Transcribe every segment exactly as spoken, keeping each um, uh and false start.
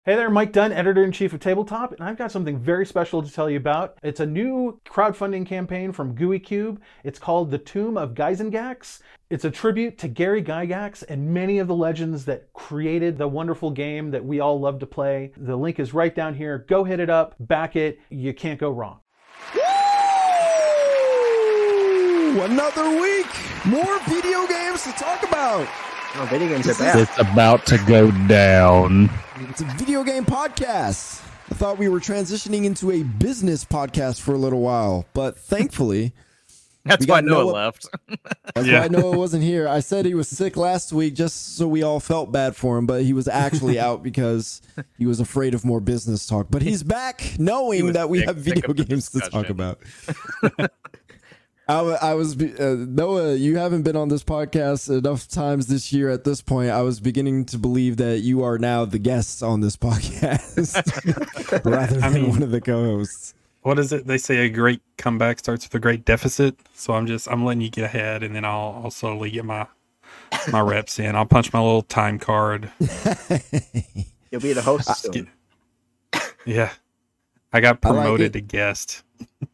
Hey there, Mike Dunn, editor-in-chief of Tabletop, and I've got something very special to tell you about. It's a new crowdfunding campaign from Gooey Cube. It's called The Tomb of Gyzengax. It's a tribute to Gary Gygax and many of the legends that created the wonderful game that we all love to play. The link is right down here. Go hit it up, back it. You can't go wrong. Woo! Another week, more video games to talk about. Oh, video games are bad. It's about to go down. It's a video game podcast. I thought we were transitioning into a business podcast for a little while, but thankfully... That's why Noah, Noah left. That's yeah. why Noah wasn't here. I said he was sick last week just so we all felt bad for him, but he was actually out because he was afraid of more business talk. But he's back knowing that we sick, have video games to talk about. I, I was uh, Noah, you haven't been on this podcast enough times this year. At this point, I was beginning to believe that you are now the guest on this podcast rather than I mean, one of the co-hosts. What is it? They say a great comeback starts with a great deficit. So I'm just I'm letting you get ahead, and then I'll, I'll slowly get my my reps in. I'll punch my little time card. You'll be the host soon. Yeah, I got promoted I like to guest.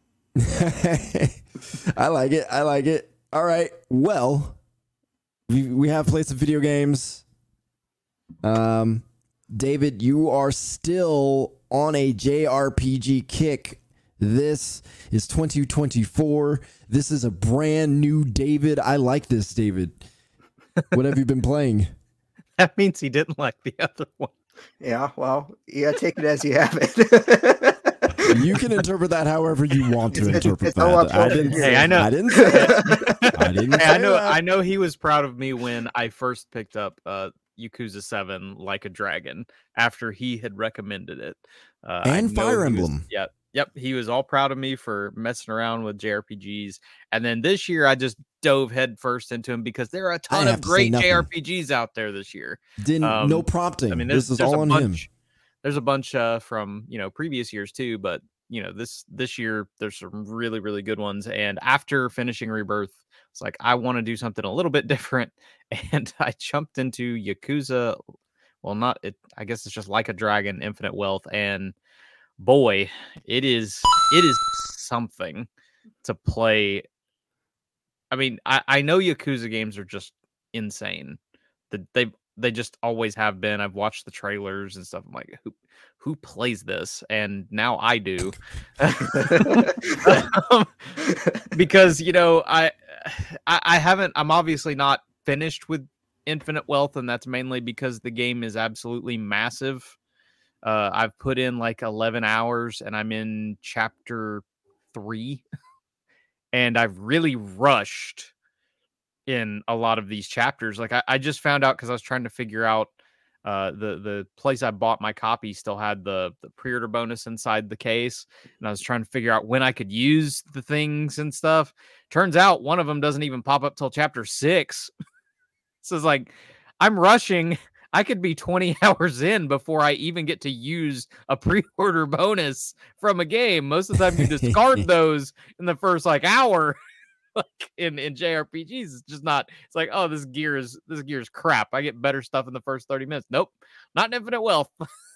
I like it. I like it. All right. Well, we we have played some video games. Um, David, you are still on a J R P G kick. This is twenty twenty-four. This is a brand new David. I like this, David. What have you been playing? That means he didn't like the other one. Yeah, well, you gotta take it as you have it. You can interpret that however you want to it's, interpret it's that. I didn't, hey, I know. I didn't say it. I didn't hey, say I know. that. I know he was proud of me when I first picked up uh, Yakuza seven Like a Dragon after he had recommended it. Uh, and Fire Emblem. Was, yeah. Yep. He was all proud of me for messing around with J R P Gs. And then this year I just dove headfirst into him because there are a ton of great J R P Gs out there this year. Didn't um, no prompting. I mean, this is there's all on bunch, him. There's a bunch uh, from, you know, previous years too, but you know, this this year there's some really, really good ones. And after finishing Rebirth, it's like I want to do something a little bit different. And I jumped into Yakuza. Well, not it. I guess it's just Like a Dragon, Infinite Wealth, and boy, it is it is something to play. I mean, I, I know Yakuza games are just insane. That they they just always have been. I've watched the trailers and stuff. I'm like, who who plays this? And now I do. um, because, you know, I, I I haven't I'm obviously not finished with Infinite Wealth, and that's mainly because the game is absolutely massive. Uh, I've put in like eleven hours and I'm in chapter three, and I've really rushed in a lot of these chapters. Like I, I just found out because I was trying to figure out uh, the, the place I bought my copy still had the, the pre-order bonus inside the case. And I was trying to figure out when I could use the things and stuff. Turns out one of them doesn't even pop up till chapter six. So it's like, I'm rushing. I could be twenty hours in before I even get to use a pre-order bonus from a game. Most of the time you discard those in the first like hour. Like in, in J R P Gs, it's just not, it's like, oh, this gear is this gear is crap. I get better stuff in the first thirty minutes. Nope, not in Infinite Wealth.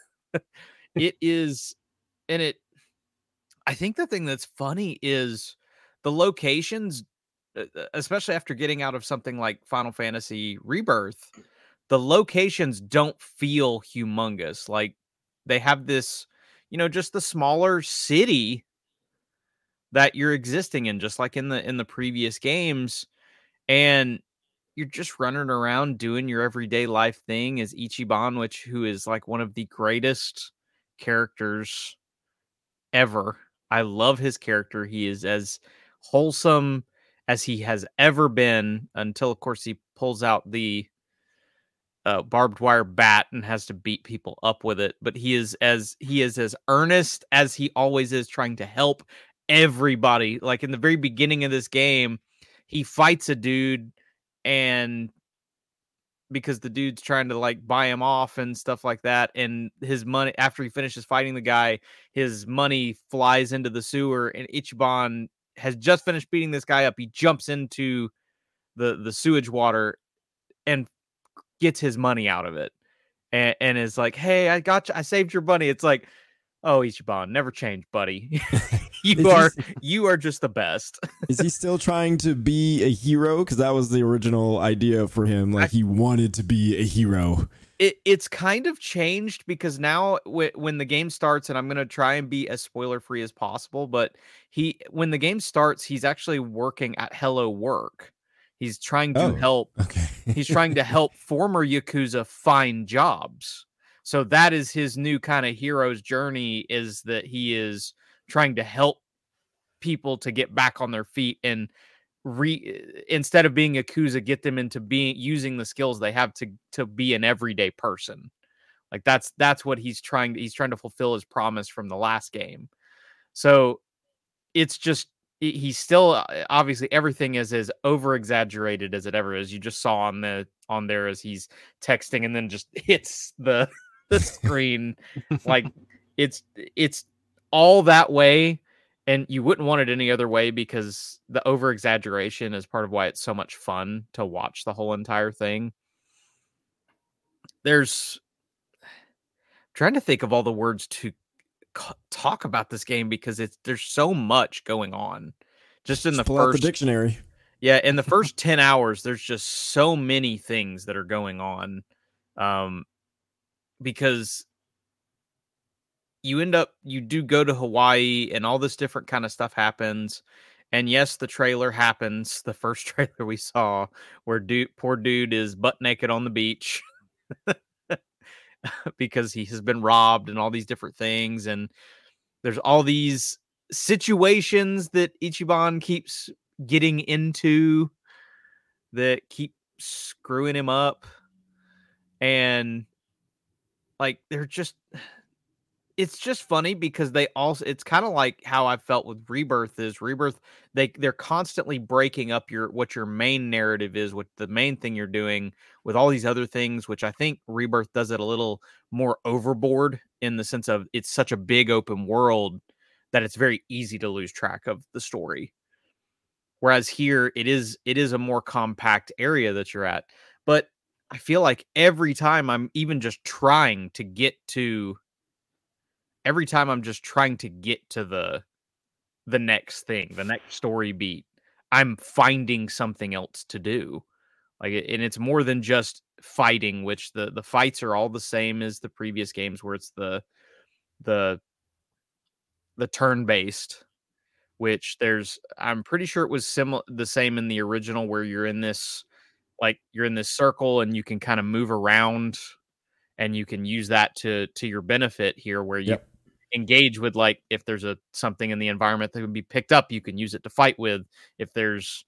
It is, and it, I think the thing that's funny is the locations, especially after getting out of something like Final Fantasy Rebirth, the locations don't feel humongous. Like they have this, you know, just the smaller city that you're existing in, just like in the in the previous games, and you're just running around doing your everyday life thing as Ichiban, which who is like one of the greatest characters ever. I love his character. He is as wholesome as he has ever been, until of course he pulls out the uh, barbed wire bat and has to beat people up with it. But he is as he is as earnest as he always is, trying to help everybody. Like in the very beginning of this game, he fights a dude, and because the dude's trying to like buy him off and stuff like that, and his money, after he finishes fighting the guy, his money flies into the sewer, and Ichiban has just finished beating this guy up. He jumps into the the sewage water and gets his money out of it. and, and is like, "Hey, I got you. I saved your bunny." It's like, "Oh, Ichiban, never change, buddy. you Is are he- you are just the best." Is he still trying to be a hero? Because that was the original idea for him. Like, he wanted to be a hero. It it's kind of changed because now w- when the game starts, and I'm gonna try and be as spoiler free as possible, but he when the game starts, he's actually working at Hello Work. He's trying to Oh, help. Okay. He's trying to help former Yakuza find jobs. So that is his new kind of hero's journey, is that he is trying to help people to get back on their feet and re instead of being Yakuza, get them into being using the skills they have to to be an everyday person. Like that's that's what he's trying to he's trying to fulfill his promise from the last game. So it's just he- he's still uh, obviously everything is as over exaggerated as it ever is. You just saw on the on there as he's texting and then just hits the the screen. Like it's it's all that way, and you wouldn't want it any other way because the over exaggeration is part of why it's so much fun to watch the whole entire thing. There's I'm trying to think of all the words to c- talk about this game because it's there's so much going on just in Just the pull out the first dictionary. yeah in the first ten hours. There's just so many things that are going on, um because you end up you do go to Hawaii and all this different kind of stuff happens. And yes, the trailer happens, the first trailer we saw, where dude poor dude is butt naked on the beach because he has been robbed and all these different things. And there's all these situations that Ichiban keeps getting into that keep screwing him up. And like they're just it's just funny because they also it's kind of like how I felt with Rebirth is Rebirth they they're constantly breaking up your what your main narrative is, what the main thing you're doing with all these other things, which I think Rebirth does it a little more overboard in the sense of it's such a big open world that it's very easy to lose track of the story. Whereas here it is it is a more compact area that you're at. But I feel like every time I'm even just trying to get to every time I'm just trying to get to the the next thing, the next story beat, I'm finding something else to do. Like, and it's more than just fighting, which the the fights are all the same as the previous games, where it's the the the turn based. Which there's, I'm pretty sure it was similar, the same in the original, where you're in this, like you're in this circle and you can kind of move around, and you can use that to to your benefit here, where you Yep. engage with, like, if there's a something in the environment that can be picked up, you can use it to fight with. If there's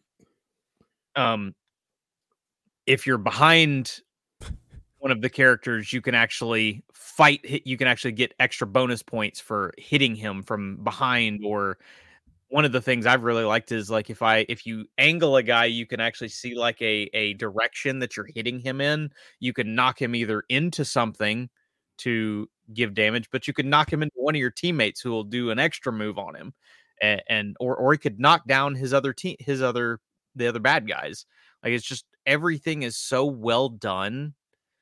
um if you're behind one of the characters, you can actually fight hit you can actually get extra bonus points for hitting him from behind. Or one of the things I've really liked is, like, if I if you angle a guy, you can actually see like a a direction that you're hitting him in. You can knock him either into something to give damage, but you could knock him into one of your teammates who will do an extra move on him, and, and or or he could knock down his other team, his other the other bad guys. Like, it's just everything is so well done.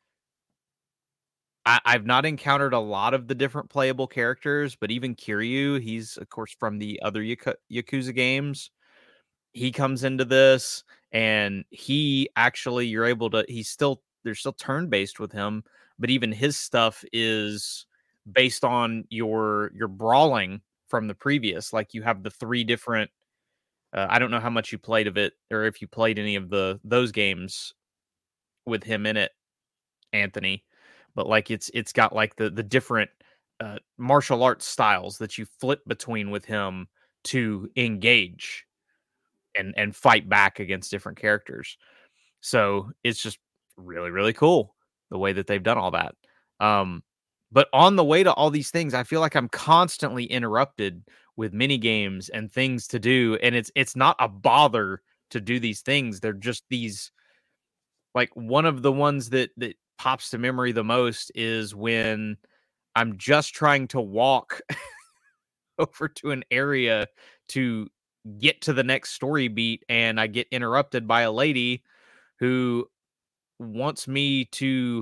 I, I've not encountered a lot of the different playable characters, but even Kiryu, he's of course from the other Yaku- Yakuza games. He comes into this, and he actually, you're able to. He's still there's still turn based with him, but even his stuff is based on your your brawling from the previous. Like, you have the three different. Uh, I don't know how much you played of it, or if you played any of the those games with him in it, Anthony. But like it's it's got like the the different uh, martial arts styles that you flip between with him to engage and and fight back against different characters. So it's just really really cool the way that they've done all that. Um, but on the way to all these things, I feel like I'm constantly interrupted with mini games and things to do, and it's it's not a bother to do these things. They're just these, like, one of the ones that that pops to memory the most is when I'm just trying to walk over to an area to get to the next story beat, and I get interrupted by a lady who wants me to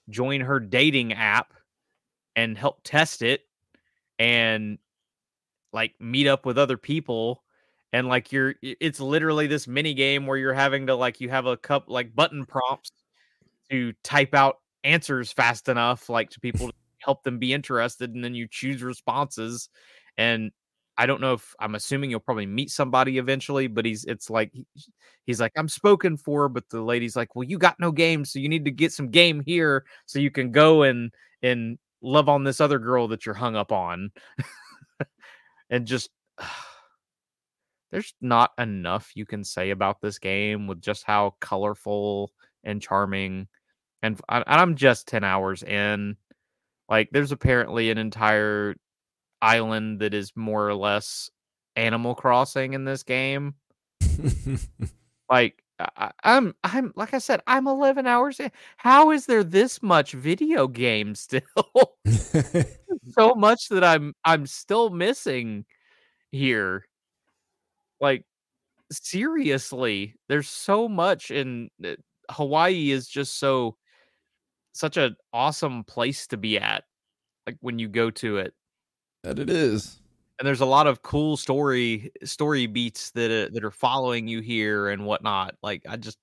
join her dating app and help test it and like meet up with other people. And like you're, it's literally this mini game where you're having to like, you have a cup like button prompts to type out answers fast enough, like to people to help them be interested. And then you choose responses. And I don't know if I'm assuming you'll probably meet somebody eventually, but he's, it's like, he's like, I'm spoken for, but the lady's like, well, you got no game. So you need to get some game here so you can go and, and love on this other girl that you're hung up on. And just, there's not enough you can say about this game with just how colorful and charming. And I'm just ten hours in. Like, there's apparently an entire island that is more or less Animal Crossing in this game. Like, I, I'm, I'm, like I said, I'm eleven hours in. How is there this much video game still? So much that I'm, I'm still missing here. Like, seriously, there's so much, and Hawaii is just so such an awesome place to be at, like when you go to it. That it is. And there's a lot of cool story story beats that uh, that are following you here and whatnot. Like, I just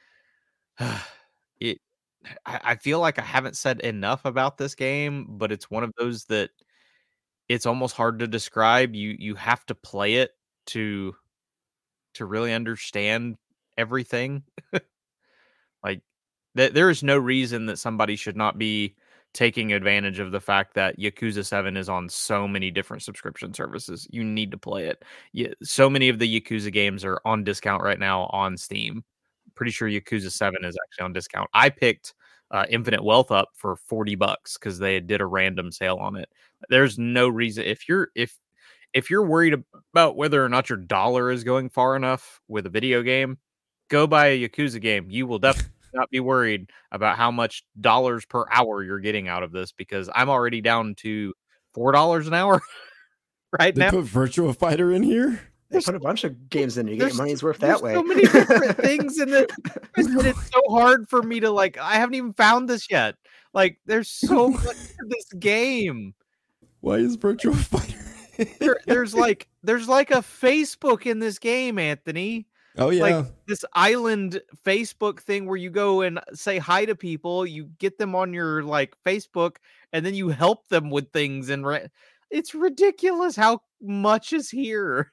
it I, I feel like I haven't said enough about this game, but it's one of those that it's almost hard to describe. You you have to play it to to really understand everything. Like, th- there is no reason that somebody should not be taking advantage of the fact that Yakuza seven is on so many different subscription services. You need to play it. Yeah, so many of the Yakuza games are on discount right now on Steam. Pretty sure Yakuza seven is actually on discount. I picked uh, Infinite Wealth up for forty bucks because they did a random sale on it. There's no reason if you're if if you're worried about whether or not your dollar is going far enough with a video game, go buy a Yakuza game. You will definitely not be worried about how much dollars per hour you're getting out of this, because I'm already down to four dollars an hour right they now. They put Virtua Fighter in here? They put a bunch of games in. You get your money's worth that way. So many different things in it. It's so hard for me to like. I haven't even found this yet. Like, there's so much to this game. Why is Virtua Fighter? there, there's like there's like a Facebook in this game, Anthony. Oh yeah, like this island Facebook thing where you go and say hi to people, you get them on your like Facebook, and then you help them with things. And re- it's ridiculous how much is here.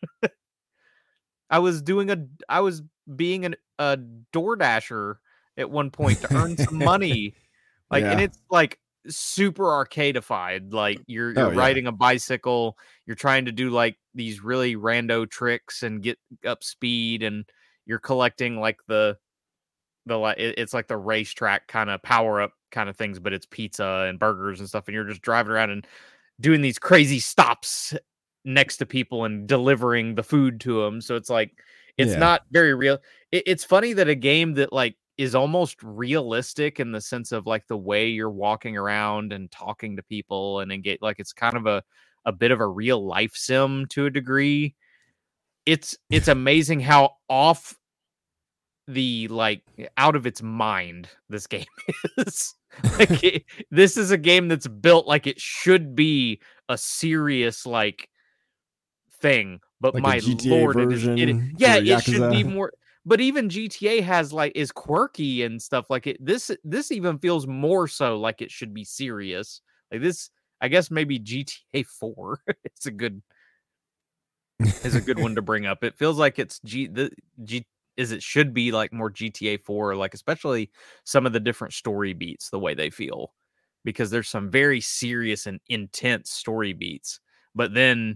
I was doing a, I was being an, a DoorDasher at one point to earn some money, like, yeah. and it's like super arcadified. Like you're, you're oh, yeah. riding a bicycle, you're trying to do like these really rando tricks and get up speed, and you're collecting like the the like it's like the racetrack kind of power up kind of things, but it's pizza and burgers and stuff, and you're just driving around and doing these crazy stops next to people and delivering the food to them. So it's like it's yeah. not very real. It, it's funny that a game that like is almost realistic in the sense of like the way you're walking around and talking to people and engage, like it's kind of a a bit of a real life sim to a degree. It's it's amazing how off the like out of its mind this game is. Like it, this is a game that's built like it should be a serious like thing, but like my a G T A lord, version it is, it, yeah, it should be more. But even G T A has like is quirky and stuff like it. This this even feels more so like it should be serious. Like this, I guess maybe G T A four. It's a good. is a good one to bring up. It feels like it's G the G is it should be like more G T A four, like especially some of the different story beats, the way they feel, because there's some very serious and intense story beats, but then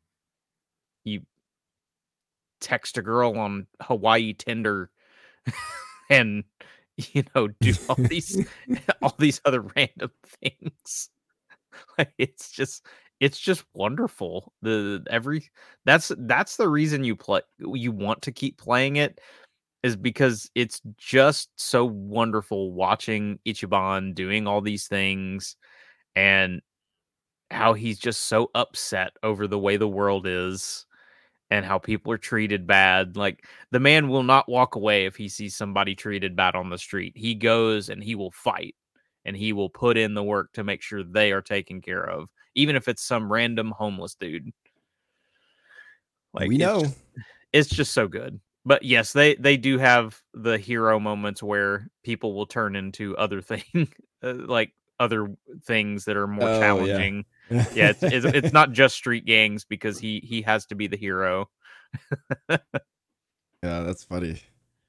you text a girl on Hawaii Tinder and you know do all these all these other random things. Like it's just It's just wonderful. The every that's that's the reason you play you want to keep playing it, is because it's just so wonderful watching Ichiban doing all these things and how he's just so upset over the way the world is and how people are treated bad. Like the man will not walk away if he sees somebody treated bad on the street. He goes and he will fight. and he will put in the work to make sure they are taken care of, even if it's some random homeless dude. Like we it's know just, it's just so good. But yes, they they do have the hero moments where people will turn into other things, uh, like other things that are more Oh, challenging. yeah, Yeah, it's, it's it's not just street gangs because he he has to be the hero. yeah, that's funny.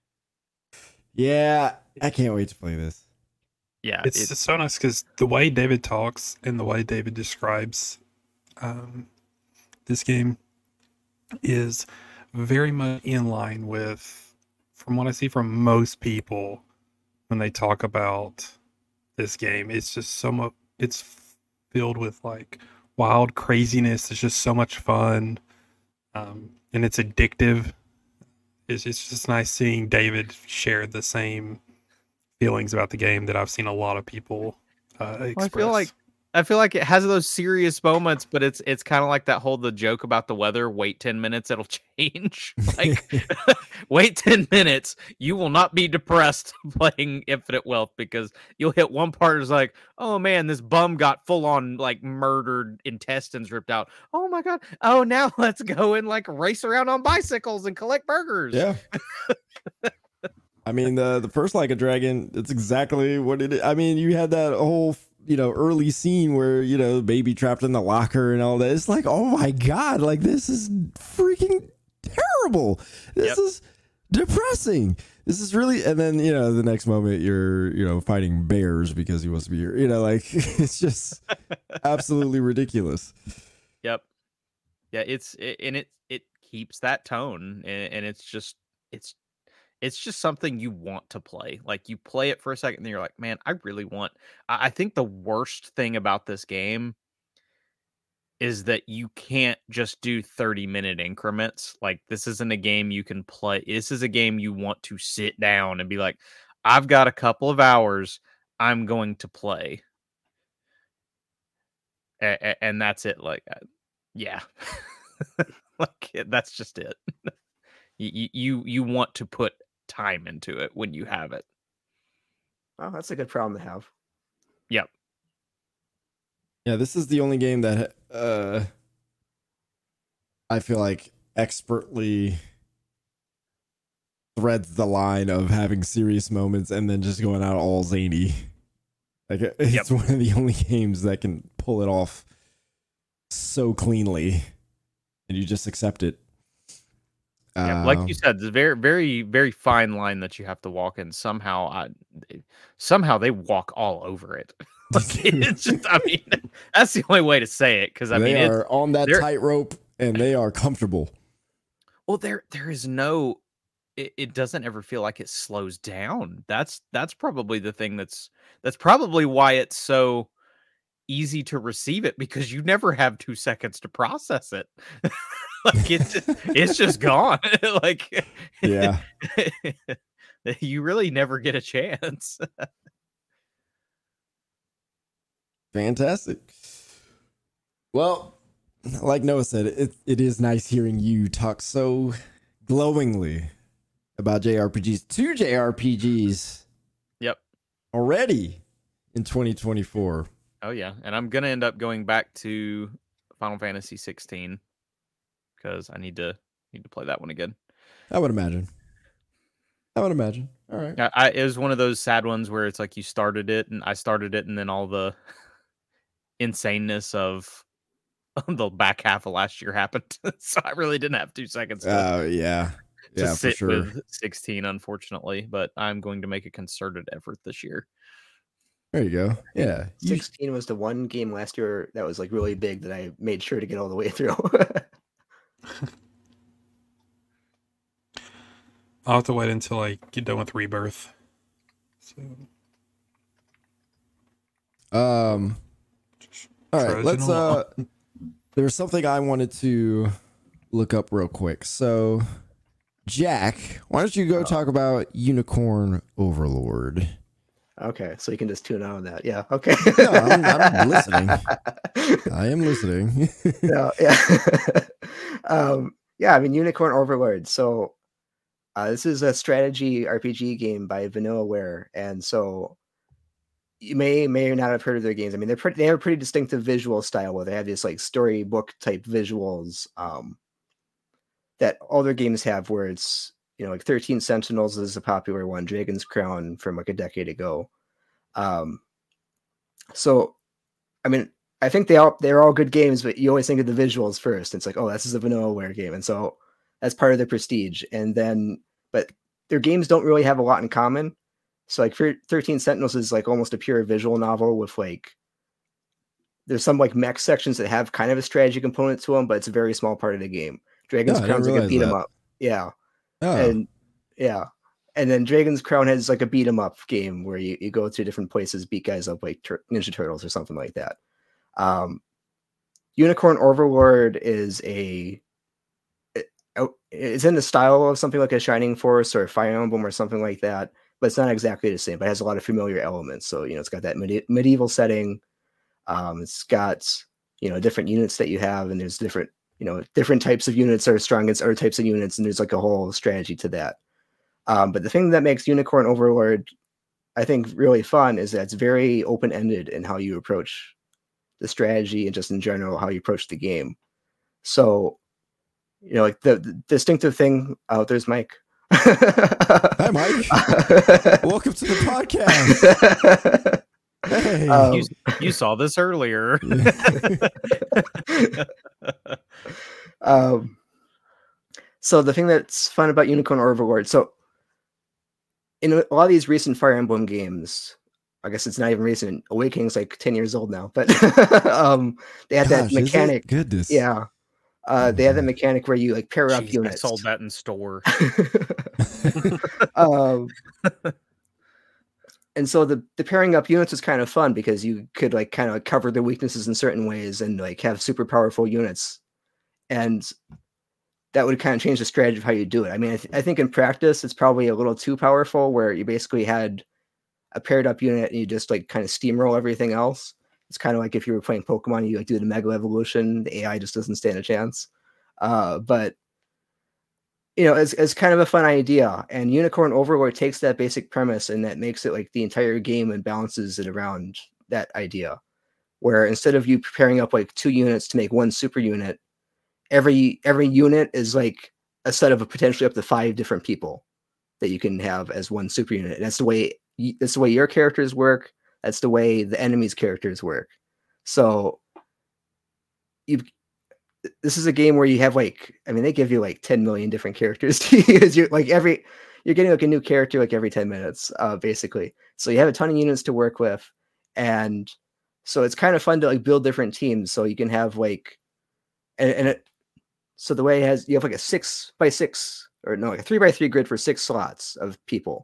Yeah, I can't wait to play this. Yeah, It's, it's it's so nice because the way David talks and the way David describes um, this game is very much in line with, from what I see from most people when they talk about this game. It's just so much, it's filled with like wild craziness. It's just so much fun. Um, and it's addictive. It's, it's just nice seeing David share the same feelings about the game that I've seen a lot of people uh, express. I feel like I feel like it has those serious moments, but it's it's kind of like that whole the joke about the weather. Wait ten minutes, it'll change. Like wait ten minutes, you will not be depressed playing Infinite Wealth because you'll hit one part is like, oh man, this bum got full on like murdered, intestines ripped out. Oh my god. Oh, now let's go and like race around on bicycles and collect burgers. Yeah. I mean, the the first Like a Dragon, it's exactly what it is. I mean, you had that whole, you know, early scene where, you know, the baby trapped in the locker and all that. It's like, oh my God, like this is freaking terrible. This Yep. is depressing. This is really, and then, you know, the next moment you're, you know, fighting bears because he wants to be here. You know, like it's just absolutely ridiculous. Yep. Yeah, it's it, and it it keeps that tone, and, and it's just it's it's just something you want to play. Like you play it for a second, and you're like, man, I really want. I, I think the worst thing about this game is that you can't just do thirty minute increments. Like this isn't a game you can play. This is a game you want to sit down and be like, I've got a couple of hours. I'm going to play. A- a- and that's it. Like, uh, yeah, like that's just it. you you you want to put time into it when you have it. Oh, that's a good problem to have. Yep. Yeah, this is the only game that uh, I feel like expertly threads the line of having serious moments and then just going out all zany. Like it's Yep. one of the only games that can pull it off so cleanly, and you just accept it. Yeah, like Um, you said, the very, very, very fine line that you have to walk in. Somehow, I, somehow they walk all over it. Like, it's just, I mean, that's the only way to say it. Because I they mean, are it's, on that they're- tightrope and they are comfortable. well, there, there is no. It, it doesn't ever feel like it slows down. That's that's probably the thing. That's that's probably why it's so easy to receive it, because you never have two seconds to process it. Like it's just, it's just gone. Like Yeah. you really never get a chance. Fantastic. Well, like Noah said, it, it is nice hearing you talk so glowingly about J R P Gs. Two J R P Gs. Yep. Already in twenty twenty-four. Oh yeah, and I'm gonna end up going back to Final Fantasy sixteen because I need to need to play that one again. I would imagine. I would imagine. All right. I, I, it was one of those sad ones where it's like you started it, and I started it, and then all the insaneness of the back half of last year happened. So I really didn't have two seconds to, Oh, yeah. to Yeah, for sit sure. with sixteen, unfortunately. But I'm going to make a concerted effort this year. There you go. Yeah. You- sixteen was the one game last year that was like really big that I made sure to get all the way through. I'll have to wait until I get done with Rebirth. So, Um. All right. trudging Let's. Uh. along. There's something I wanted to look up real quick. So, Jack, why don't you go talk about Unicorn Overlord? Okay, so you can just tune out on that. Yeah. Okay. No, I'm, I'm listening. I am listening. No, yeah. um, yeah, I mean, Unicorn Overlord. So uh, this is a strategy R P G game by Vanillaware. And so you may may not have heard of their games. I mean, they're pretty, they have a pretty distinctive visual style where they have these like storybook type visuals um, that all their games have. Where it's you know like thirteen Sentinels is a popular one, Dragon's Crown from like a decade ago. Um, so, I mean, I think they all they're all good games, but you always think of the visuals first. It's like, oh, this is a Vanillaware game, and so that's part of their prestige. And then, but their games don't really have a lot in common. So like thirteen Sentinels is like almost a pure visual novel with like, there's some like mech sections that have kind of a strategy component to them, but it's a very small part of the game. Dragon's Oh, I Crown's didn't like a beat 'em realize up. Yeah. Oh, And yeah. And then Dragon's Crown has like a beat 'em up game where you, you go to different places, beat guys up like tur- Ninja Turtles or something like that. Um, Unicorn Overlord is a, it, it's in the style of something like a Shining Force or a Fire Emblem or something like that. But it's not exactly the same, but it has a lot of familiar elements. So, you know, it's got that medi- medieval setting. Um, it's got, you know, different units that you have, and there's different, you know, different types of units are strong against other types of units, and there's like a whole strategy to that. Um, but the thing that makes Unicorn Overlord, I think, really fun is that it's very open-ended in how you approach the strategy and just in general how you approach the game. So, you know, like the, the distinctive thing out there's Mike. hi, Mike. Welcome to the podcast. Hey. Um, you, you saw this earlier. um, so the thing that's fun about Unicorn Overlord, so in a lot of these recent Fire Emblem games, I guess it's not even recent. Awakening's like ten years old now, but um, they had Gosh, that mechanic. Goodness. Yeah. Uh, they had that mechanic where you like pair up Jeez, units. I sold that in store. um, and so the, the pairing up units was kind of fun because you could like kind of cover the weaknesses in certain ways and like have super powerful units. And that would kind of change the strategy of how you do it. I mean, I, th- I think in practice, it's probably a little too powerful where you basically had a paired up unit and you just like kind of steamroll everything else. It's kind of like if you were playing Pokemon, you like do the Mega Evolution, the A I just doesn't stand a chance. Uh, but you know, it's, it's kind of a fun idea. And Unicorn Overlord takes that basic premise and that makes it like the entire game and balances it around that idea. Where instead of you pairing up like two units to make one super unit, every every unit is like a set of potentially up to five different people that you can have as one super unit. And that's the way that's the way your characters work. That's the way the enemy's characters work. So you this is a game where you have like, I mean, they give you like ten million different characters to use. You're like every, you're getting like a new character like every ten minutes, uh, basically. So you have a ton of units to work with. And so it's kind of fun to like build different teams. So you can have like, and, and it, so the way it has, you have like a six by six or no, like a three by three grid for six slots of people.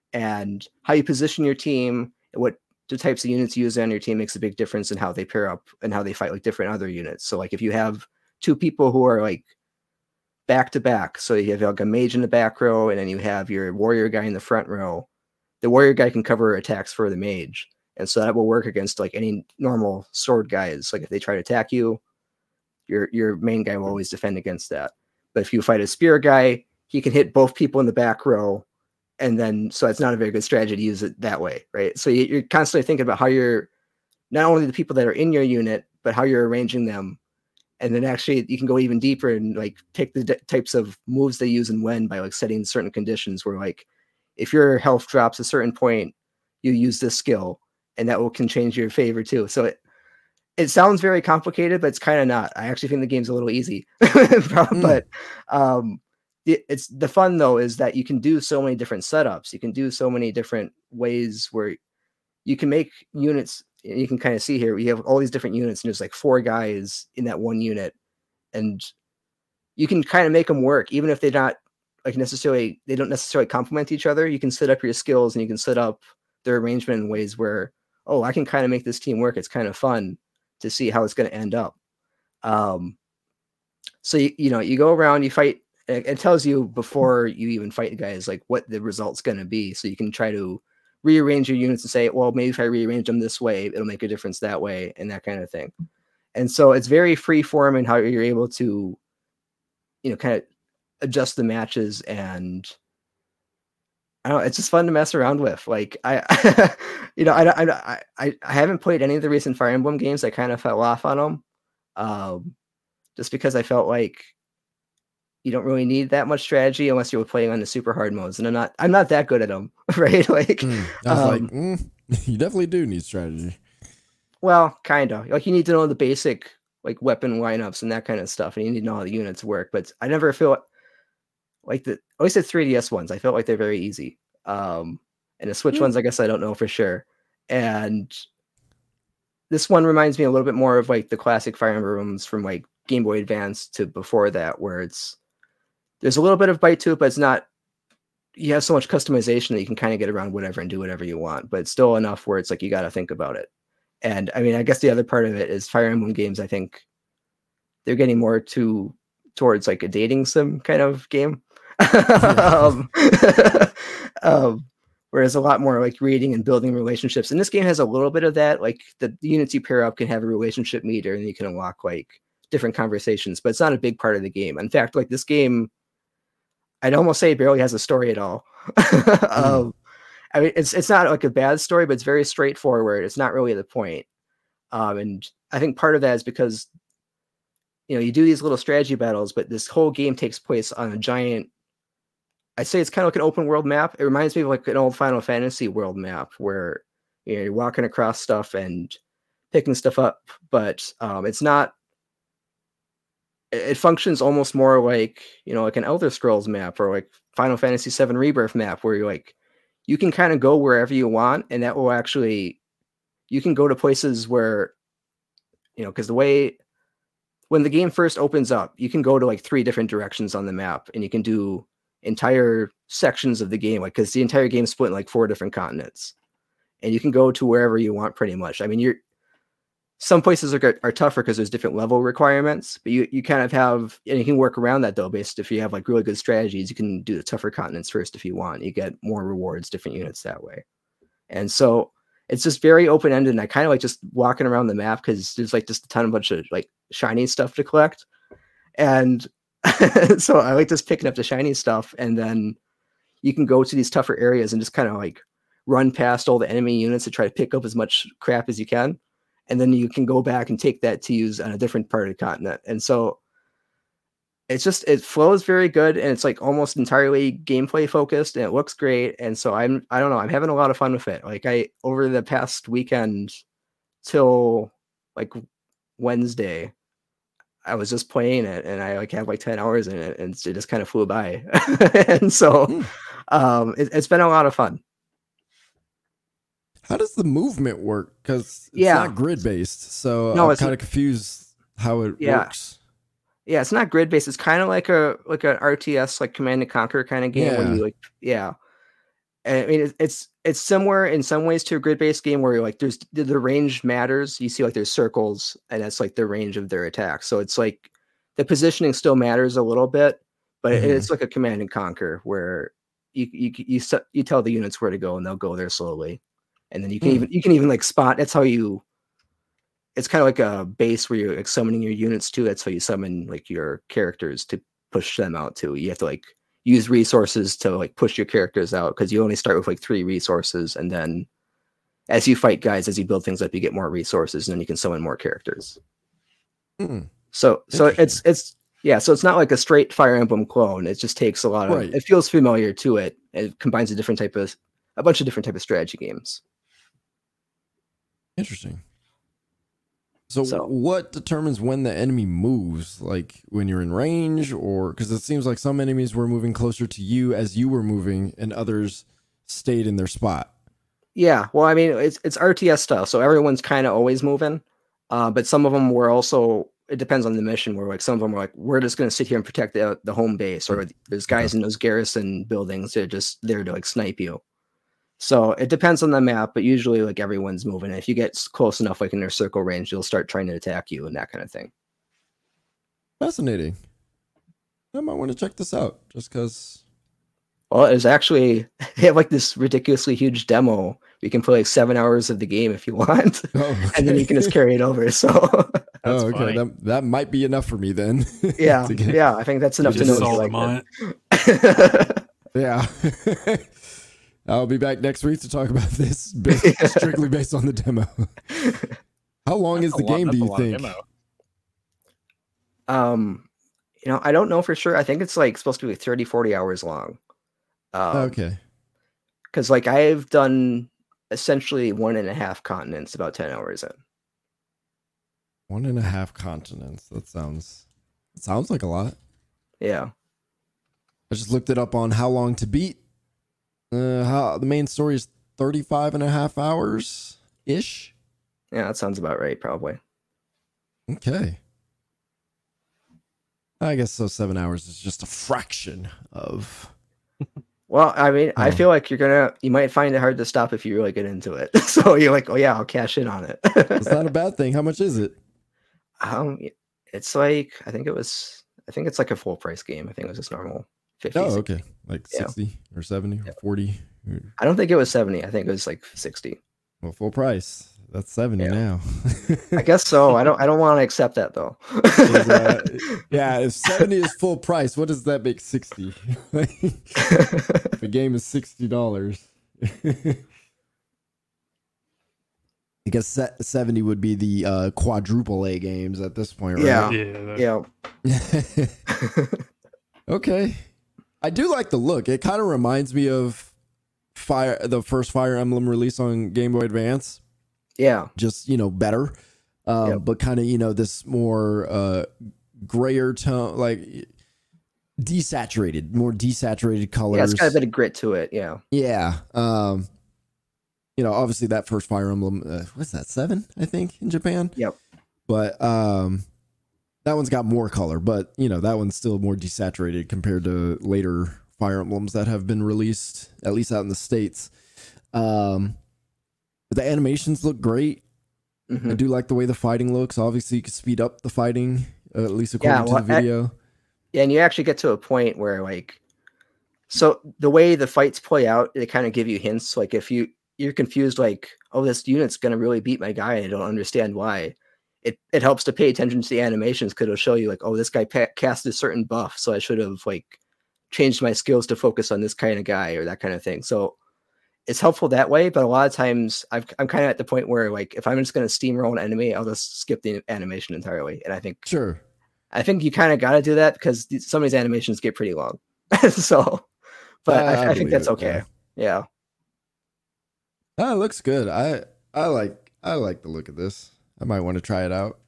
And how you position your team, what the types of units you use on your team makes a big difference in how they pair up and how they fight like different other units. So like if you have two people who are like back to back, so you have like a mage in the back row and then you have your warrior guy in the front row, the warrior guy can cover attacks for the mage. And so that will work against like any normal sword guys. Like if they try to attack you, your your main guy will always defend against that. But if you fight a spear guy, he can hit both people in the back row. And then, so it's not a very good strategy to use it that way, right? So you're constantly thinking about how you're, not only the people that are in your unit, but how you're arranging them. And then actually you can go even deeper and like pick the d- types of moves they use and when by like setting certain conditions where like, if your health drops a certain point, you use this skill and that will can change your favor too. So it, it sounds very complicated, but it's kind of not. I actually think the game's a little easy, mm. but um, it's the fun though is that you can do so many different setups. You can do so many different ways where you can make units. You can kind of see here, we have all these different units and there's like four guys in that one unit and you can kind of make them work. Even if they're not like necessarily, they don't necessarily complement each other. You can set up your skills and you can set up their arrangement in ways where, oh, I can kind of make this team work. It's kind of fun to see how it's going to end up. Um, so, you, you know, you go around, you fight, it tells you before you even fight the guys, like what the result's going to be. So you can try to rearrange your units and say, well, maybe if I rearrange them this way, it'll make a difference that way and that kind of thing. And so it's very free form in how you're able to, you know, kind of adjust the matches and I don't know, it's just fun to mess around with. Like I, you know, I, I, I, I haven't played any of the recent Fire Emblem games. I kind of fell off on them, um, just because I felt like you don't really need that much strategy unless you're playing on the super hard modes, and I'm not, I'm not that good at them, right? Like, Mm, I was um, like, mm, you definitely do need strategy. well, kind of. Like you need to know the basic like weapon lineups and that kind of stuff, and you need to know how the units work. But I never feel like the, at least the three D S ones, I felt like they're very easy. Um, and the Switch Hmm. ones, I guess I don't know for sure. And this one reminds me a little bit more of like the classic Fire Emblems from like Game Boy Advance to before that, where it's there's a little bit of bite to it, but it's not. You have so much customization that you can kind of get around whatever and do whatever you want, but it's still enough where it's like you got to think about it. And I mean, I guess the other part of it is Fire Emblem games. I think they're getting more to towards like a dating sim kind of game. um, um, whereas a lot more like reading and building relationships. And this game has a little bit of that. Like the, the units you pair up can have a relationship meter, and you can unlock like different conversations. But it's not a big part of the game. In fact, like this game, I'd almost say it barely has a story at all. um, I mean, it's it's not like a bad story, but it's very straightforward. It's not really the point. Um, and I think part of that is because, you know, you do these little strategy battles, but this whole game takes place on a giant, I'd say it's kind of like an open world map. It reminds me of like an old Final Fantasy world map where, you know, you're walking across stuff and picking stuff up, but um, it's not, it functions almost more like, you know, like an Elder Scrolls map or like Final Fantasy seven Rebirth map, where you're like, you can kind of go wherever you want, and that will actually, you can go to places where, you know, because the way, when the game first opens up, you can go to like three different directions on the map, and you can do entire sections of the game, like, because the entire game split in like four different continents, and you can go to wherever you want pretty much. I mean, you're, some places are, are tougher because there's different level requirements, but you, you kind of have, and you can work around that though, based if you have like really good strategies, you can do the tougher continents first if you want. You get more rewards, different units that way. And so it's just very open-ended, and I kind of like just walking around the map because there's like just a ton of bunch of like shiny stuff to collect. And so I like just picking up the shiny stuff, and then you can go to these tougher areas and just kind of like run past all the enemy units to try to pick up as much crap as you can. And then you can go back and take that to use on a different part of the continent. And so it's just, it flows very good, and it's like almost entirely gameplay focused, and it looks great. And so I'm, I don't know, I'm having a lot of fun with it. Like I, over the past weekend till like Wednesday, I was just playing it, and I like have like ten hours in it, and it just kind of flew by. And so Hmm. um, it, it's been a lot of fun. How does the movement work? Because it's Yeah. not grid based, so No, I'm it's- kind of confused how it Yeah. works. Yeah, it's not grid based. It's kind of like a like an R T S, like Command and Conquer kind of game. When Yeah. you like, yeah. And I mean, it's it's it's similar in some ways to a grid based game where you're like, there's the, the range matters. You see, like there's circles, and that's like the range of their attack. So it's like the positioning still matters a little bit, but Mhm. it's like a Command and Conquer where you you you se- you tell the units where to go, and they'll go there slowly. And then you can Hmm. even you can even like spot. That's how you. It's kind of like a base where you're like summoning your units to. That's how you summon like your characters to push them out to. You have to like use resources to like push your characters out, because you only start with like three resources, and then as you fight guys, as you build things up, you get more resources, and then you can summon more characters. Hmm. So so it's Interesting. it's yeah, so it's not like a straight Fire Emblem clone. It just takes a lot of Right. it feels familiar to it. It combines a different type of a bunch of different type of strategy games. Interesting. So, So- what determines when the enemy moves? Like when you're in range, or because it seems like some enemies were moving closer to you as you were moving, and others stayed in their spot. Yeah, well, I mean, it's it's R T S style, so everyone's kind of always moving. Uh, but some of them were also, it depends on the mission, where like some of them were like, we're just going to sit here and protect the the home base, or there's guys in those garrison buildings that are just there to like snipe you. So it depends on the map, but usually like everyone's moving. And if you get s- close enough, like in their circle range, they'll start trying to attack you and that kind of thing. Fascinating. I might want to check this out just because. Well, there's actually they have like this ridiculously huge demo. You can play like seven hours of the game if you want, Oh, and then you can just carry it over. So oh, okay. funny. That, that might be enough for me then. yeah, To get- yeah, I think that's enough to Just know if you saw like them on it. it. Yeah. I'll be back next week to talk about this based, strictly based on the demo. How long That's is the a lot- game, that's do a you lot of think? demo. Um, you know, I don't know for sure. I think it's like supposed to be thirty, forty hours long. Um, Okay. Because like I've done essentially one and a half continents about ten hours in. One and a half continents. That sounds that sounds like a lot. Yeah. I just looked it up on how long to beat. Uh, how the main story is thirty-five and a half hours ish. Yeah, that sounds about right, probably. Okay. I guess so. Seven hours is just a fraction of. Well, I mean, I Oh. feel like you're gonna you might find it hard to stop if you really get into it. So you're like, oh yeah, I'll cash in on it. It's not a bad thing. How much is it? um, it's like I think it was I think it's like a full price game. I think it was just normal fifty. Oh, okay. Like Yeah. sixty or seventy or forty. I don't think it was seventy. I think it was like sixty. Well, full price. That's seventy Yeah. now. I guess so. I don't I don't want to accept that though. Is, uh, yeah, if seventy is full price, what does that make sixty? The game is sixty dollars. I guess se- seventy would be the uh, quadruple A games at this point, right? Yeah. Yeah. that- Yeah. Okay. I do like the look. It kind of reminds me of Fire, the first Fire Emblem release on Game Boy Advance. Yeah. Just, you know, better. Um, Yep. But kind of, you know, this more uh, grayer tone, like desaturated, more desaturated colors. Yeah, it's got a bit of grit to it. Yeah. Yeah. Um, you know, obviously that first Fire Emblem, uh, what's that, seven, I think, in Japan? Yep. But um, that one's got more color, but, you know, that one's still more desaturated compared to later Fire Emblems that have been released, at least out in the States. Um, but the animations look great. Mhm. I do like the way the fighting looks. Obviously, you can speed up the fighting, uh, at least according Yeah, to well, the I- video. Yeah, and you actually get to a point where like so the way the fights play out, they kind of give you hints. Like if you you're confused, like, oh, this unit's gonna really beat my guy, and I don't understand why. It it helps to pay attention to the animations because it'll show you like, oh, this guy pa- cast a certain buff, so I should have like changed my skills to focus on this kind of guy or that kind of thing. So it's helpful that way, but a lot of times I've, I'm kind of at the point where like if I'm just gonna steamroll an enemy, I'll just skip the animation entirely. And I think Sure. I think you kind of got to do that because th- some of these animations get pretty long. So, but I- I I, I think believe that's it, okay. Yeah. Ah, it looks good. I I like I like the look of this. I might want to try it out.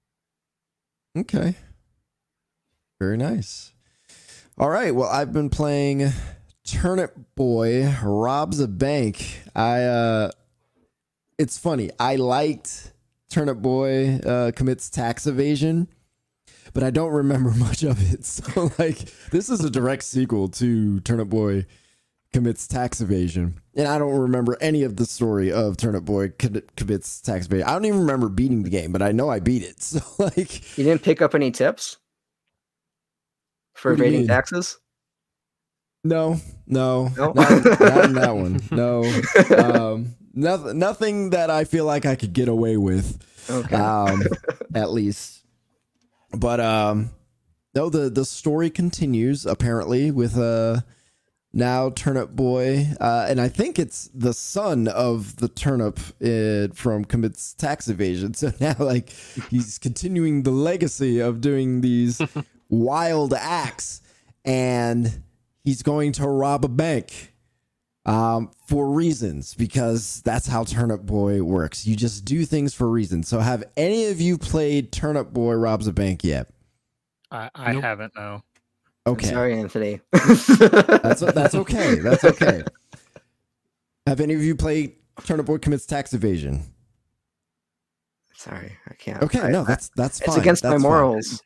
Okay. Very nice. All right. Well, I've been playing Turnip Boy Robs a Bank. I uh it's funny. I liked Turnip Boy uh commits tax evasion, but I don't remember much of it. So like this is a direct sequel to Turnip Boy commits tax evasion, and I don't remember any of the story of Turnip Boy co- commits tax evasion. I don't even remember beating the game, but I know I beat it. So like, You didn't pick up any tips for What do you evading mean? taxes? no, no, No? not, not in that one. No, um, nothing, nothing that I feel like I could get away with. Okay. Um, at least, but um, no, the the story continues apparently with uh now Turnip Boy, uh, and I think it's the son of the turnip uh, from commits tax evasion. So now, like, he's continuing the legacy of doing these wild acts, and he's going to rob a bank um, for reasons, because that's how Turnip Boy works. You just do things for reasons. So, have any of you played Turnip Boy Robs a Bank yet? I, I Nope. haven't, no. Okay. Sorry, Anthony. That's that's okay. That's okay. Have any of you played Turnip Boy Commits Tax Evasion? Sorry, I can't. Okay, I- no, I- that's that's it's fine. against my That's fine. morals.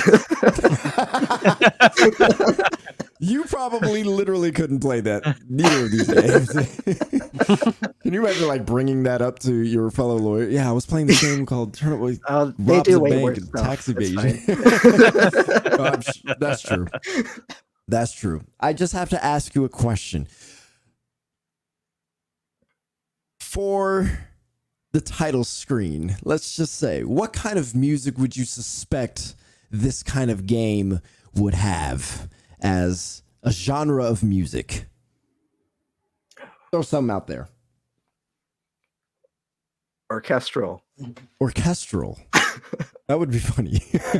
You probably literally couldn't play that neither of these games. Can you imagine like bringing that up to your fellow lawyer? Yeah, I was playing this game called Turnip Boy Uh, they Robs do a way Bank worse and stuff. Tax It's Evasion. fine. No, I'm sh- that's true. That's true. I just have to ask you a question. For the title screen, let's just say, what kind of music would you suspect this kind of game would have as a genre of music? Throw something out there. Orchestral. Orchestral. That would be funny.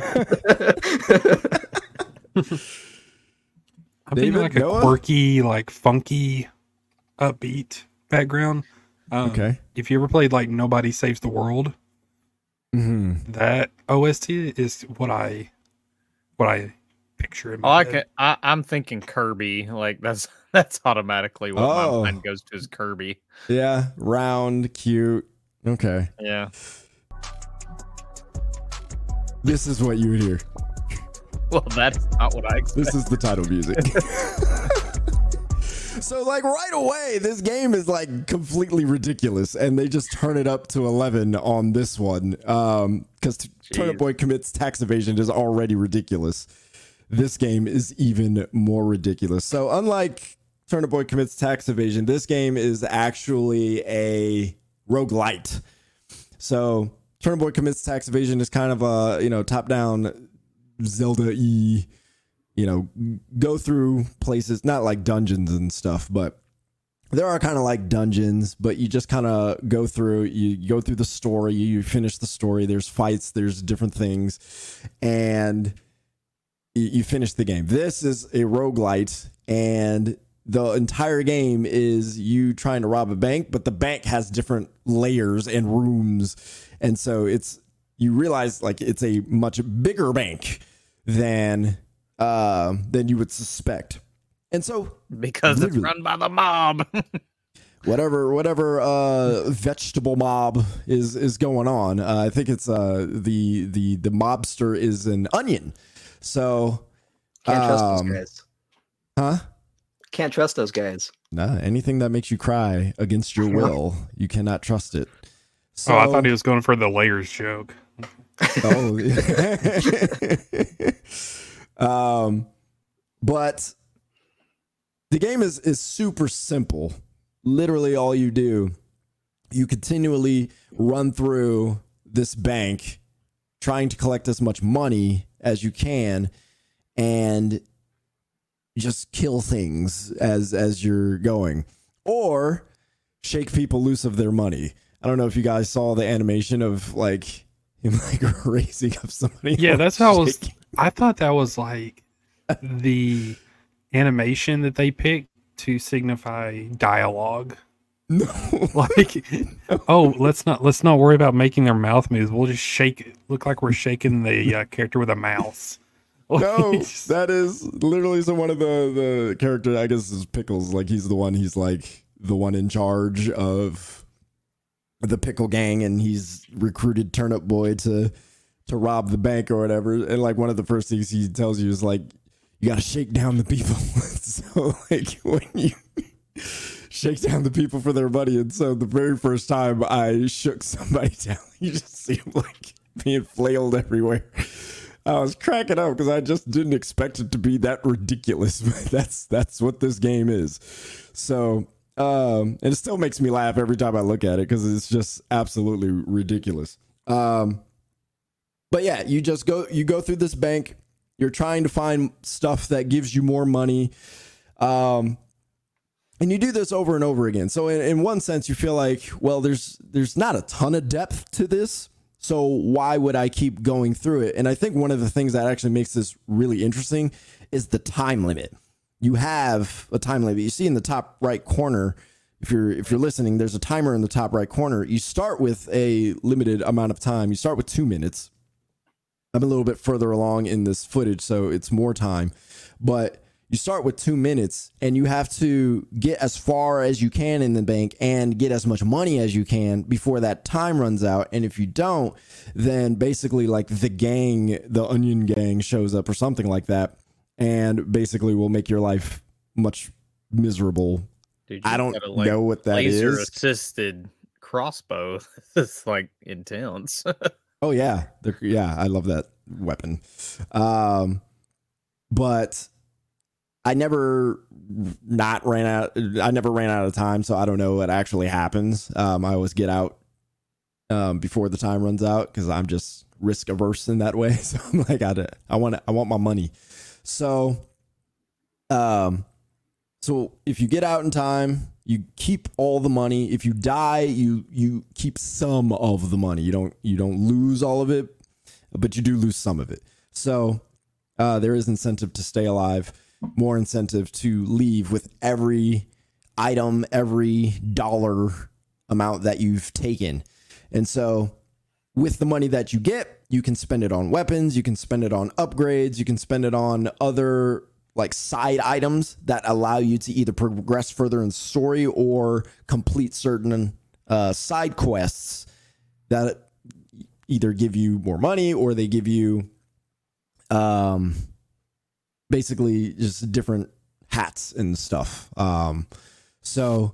I'm David, thinking like Noah? a quirky, like funky, upbeat background. Um, Okay. If you ever played like Nobody Saves the World, Mm-hmm. that O S T is what I what I picture in my I like head. it. I, I'm thinking Kirby. Like that's that's automatically what Oh. my mind goes to is Kirby. Yeah. Round, cute. Okay. Yeah. This is what you would hear. Well, that's not what I expected. This is the title music. So, like, right away, this game is, like, completely ridiculous, and they just turn it up to eleven on this one, um, because Turnip Boy Commits Tax Evasion is already ridiculous. This game is even more ridiculous. So, unlike Turnip Boy Commits Tax Evasion, this game is actually a roguelite. So, Turnip Boy Commits Tax Evasion is kind of a, you know, top-down Zelda-y, you know, go through places, not like dungeons and stuff, but there are kind of like dungeons, but you just kind of go through, you go through the story, you finish the story, there's fights, there's different things, and you, you finish the game. This is a roguelite, and the entire game is you trying to rob a bank, but the bank has different layers and rooms, and so it's, you realize like it's a much bigger bank than uh, than you would suspect. And so Because it's literally, run by the mob. whatever whatever uh, vegetable mob is is going on, uh, I think it's uh, the the the mobster is an onion. So Can't trust um, those guys. huh? Can't trust those guys. Nah, anything that makes you cry against your will, you cannot trust it. So, Oh, I thought he was going for the layers joke. Oh, um, but the game is is super simple. Literally, all you do, you continually run through this bank, trying to collect as much money as you can, and just kill things as as you're going, or shake people loose of their money. I don't know if you guys saw the animation of like him like raising up somebody. Yeah, that's how I was. shaking. I thought that was like the animation that they picked to signify dialogue. No, Like, oh, let's not let's not worry about making their mouth moves. We'll just shake it. Look like we're shaking the uh, character with a mouse. no, that is literally so one of the the character. I guess is Pickles. Like he's the one. He's like the one in charge of the Pickle Gang, and he's recruited Turnip Boy to to rob the bank or whatever. And like one of the first things he tells you is like, you got to shake down the people. So like when you shake down the people for their money, and so the very first time I shook somebody down, you just see him like being flailed everywhere. I was cracking up because I just didn't expect it to be that ridiculous, but that's that's what this game is. So, um, and it still makes me laugh every time I look at it because it's just absolutely ridiculous. Um, but yeah, you just go you go through this bank. You're trying to find stuff that gives you more money, um, and you do this over and over again. So, in, in one sense, you feel like, well, there's there's not a ton of depth to this. So why would I keep going through it? And I think one of the things that actually makes this really interesting is the time limit. You have a time limit. You see in the top right corner, if you're if you're listening, there's a timer in the top right corner. You start with a limited amount of time. You start with two minutes. I'm a little bit further along in this footage, so it's more time. But you start with two minutes, and you have to get as far as you can in the bank and get as much money as you can before that time runs out. And if you don't, then basically like the gang, the Onion Gang shows up or something like that, and basically will make your life much miserable. Dude, I you don't gotta, like, know what that laser is. assisted crossbow. It's like intense. Oh yeah, the, yeah, I love that weapon. Um, but I never not ran out. I never ran out of time, so I don't know what actually happens. Um, I always get out um, before the time runs out because I'm just risk averse in that way. So I'm like, I, I want, I want my money. So, um, so if you get out in time, You keep all the money. If you die, you you keep some of the money. You don't you don't lose all of it, but you do lose some of it. So uh, there is incentive to stay alive, more incentive to leave with every item, every dollar amount that you've taken. And so with the money that you get, you can spend it on weapons, you can spend it on upgrades, you can spend it on other like side items that allow you to either progress further in story or complete certain uh, side quests that either give you more money or they give you um, basically just different hats and stuff. Um, so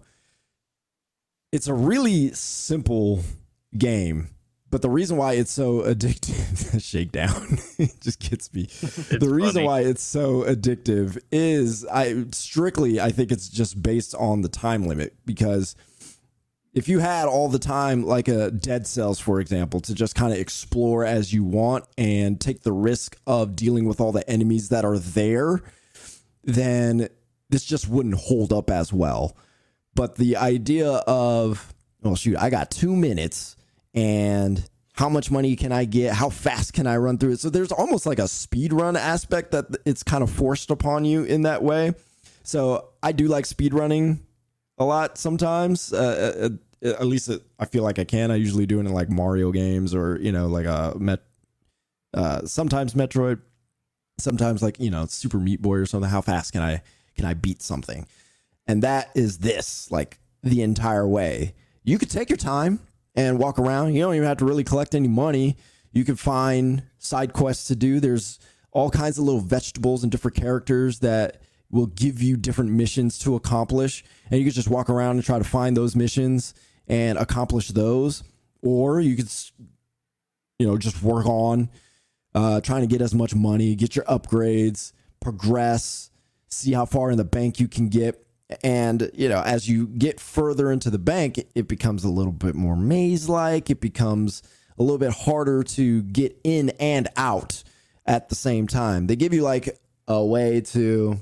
it's a really simple game. But the reason why it's so addictive, shakedown, it just gets me. It's the reason funny. why it's so addictive is I strictly, I think it's just based on the time limit, because if you had all the time, like a Dead Cells, for example, to just kind of explore as you want and take the risk of dealing with all the enemies that are there, then this just wouldn't hold up as well. But the idea of, oh shoot, I got two minutes. And how much money can I get? How fast can I run through it? So there's almost like a speed run aspect that it's kind of forced upon you in that way. So I do like speed running a lot sometimes. Uh, uh, at least it, I feel like I can. I usually do it in like Mario games or, you know, like a Met, uh, sometimes Metroid, sometimes like, you know, Super Meat Boy or something. How fast can I can I beat something? And that is this, like the entire way. You could take your time and walk around. You don't even have to really collect any money. You can find side quests to do. There's all kinds of little vegetables and different characters that will give you different missions to accomplish. And you can just walk around and try to find those missions and accomplish those. Or you could, you know, just work on uh, trying to get as much money, get your upgrades, progress, see how far in the bank you can get. And, you know, as you get further into the bank, it becomes a little bit more maze-like. It becomes a little bit harder to get in and out at the same time. They give you like a way to,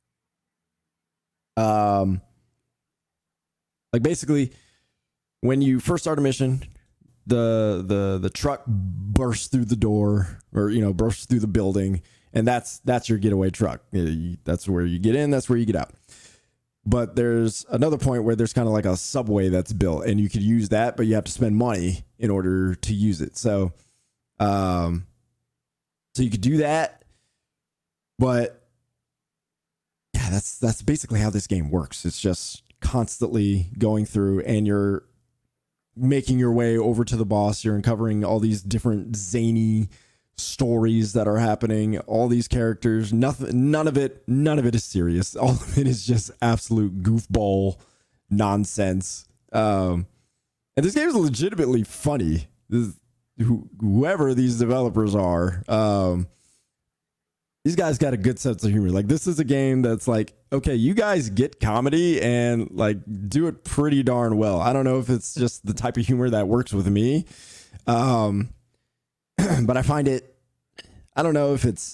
um, like basically when you first start a mission, the the the truck bursts through the door, or, you know, bursts through the building, and that's that's your getaway truck. That's where you get in. That's where you get out. But there's another point where there's kind of like a subway that's built, and you could use that, but you have to spend money in order to use it. So, um, so you could do that, but yeah, that's that's basically how this game works. It's just constantly going through, and you're making your way over to the boss. You're uncovering all these different zany stories that are happening, all these characters. Nothing, none of it, none of it is serious. All of it is just absolute goofball nonsense. Um, and this game is legitimately funny. This, who, whoever these developers are, um, these guys got a good sense of humor. Like, this is a game that's like, okay, you guys get comedy and like do it pretty darn well. I don't know if it's just the type of humor that works with me. Um, but I find it, I don't know if it's,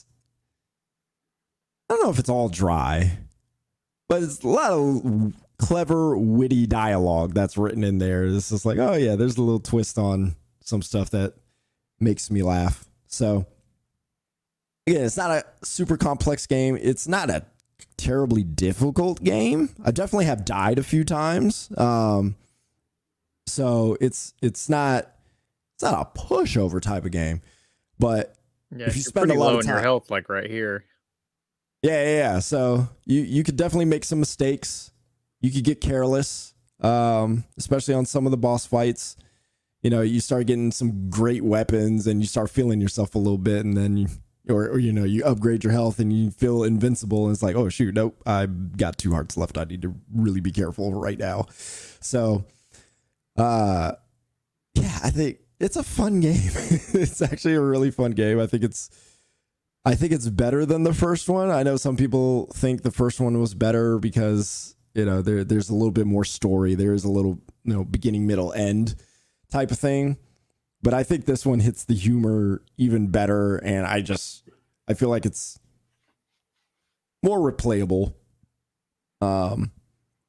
I don't know if it's all dry, but it's a lot of clever, witty dialogue that's written in there. It's just like, oh yeah, there's a little twist on some stuff that makes me laugh. So again, it's not a super complex game. It's not a terribly difficult game. I definitely have died a few times. Um, so it's, it's not, It's not a pushover type of game, but Yeah, if you you're spend pretty a lot low of in your time, health, like right here. yeah, yeah, yeah. So you you could definitely make some mistakes. You could get careless, um, especially on some of the boss fights. You know, you start getting some great weapons, and you start feeling yourself a little bit, and then you, or, or you know, you upgrade your health, and you feel invincible, and it's like, oh shoot, nope, I've got two hearts left. I need to really be careful right now. So, uh, yeah, I think it's a fun game. It's actually a really fun game. I think it's, I think it's better than the first one. I know some people think the first one was better because, you know, there there's a little bit more story. There is a little, you know, beginning, middle, end type of thing. But I think this one hits the humor even better. And I just, I feel like it's more replayable. Um,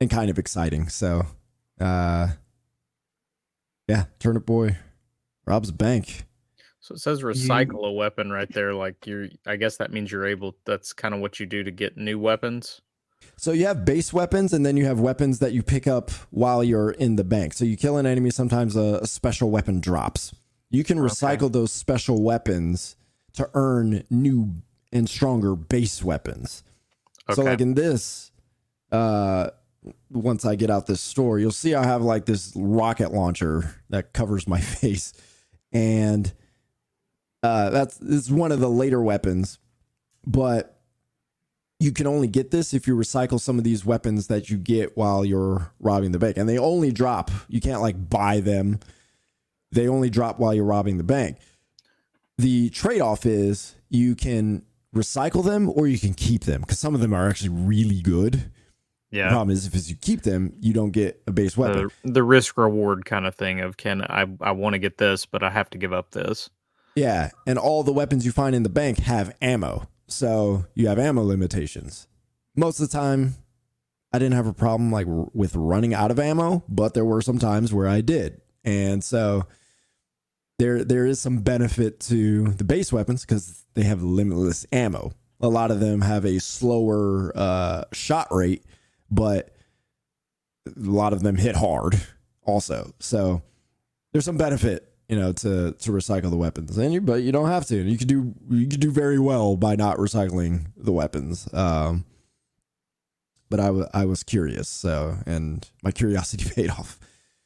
and kind of exciting. So, uh, yeah, Turnip Boy robs a bank. So it says recycle a weapon right there. Like you're, I guess that means you're able. That's kind of what you do to get new weapons. So you have base weapons, and then you have weapons that you pick up while you're in the bank. So you kill an enemy, sometimes a, a special weapon drops. You can recycle okay. those special weapons to earn new and stronger base weapons. Okay. So like in this, uh, once I get out this store, you'll see I have like this rocket launcher that covers my face, and uh, that's this is one of the later weapons, but you can only get this if you recycle some of these weapons that you get while you're robbing the bank. And they only drop. You can't like buy them. They only drop while you're robbing the bank. The trade-off is you can recycle them or you can keep them, because some of them are actually really good. Yeah. The problem is if you keep them, you don't get a base weapon. The, the risk reward kind of thing of can I, I want to get this, but I have to give up this. Yeah. And all the weapons you find in the bank have ammo. So you have ammo limitations. Most of the time, I didn't have a problem like r- with running out of ammo, but there were some times where I did. And so there there is some benefit to the base weapons because they have limitless ammo. A lot of them have a slower uh, shot rate, but a lot of them hit hard also. So there's some benefit, you know, to, to recycle the weapons, and you, but you don't have to. You could do, you could do very well by not recycling the weapons. Um, but I, w- I was curious. So, and my curiosity paid off.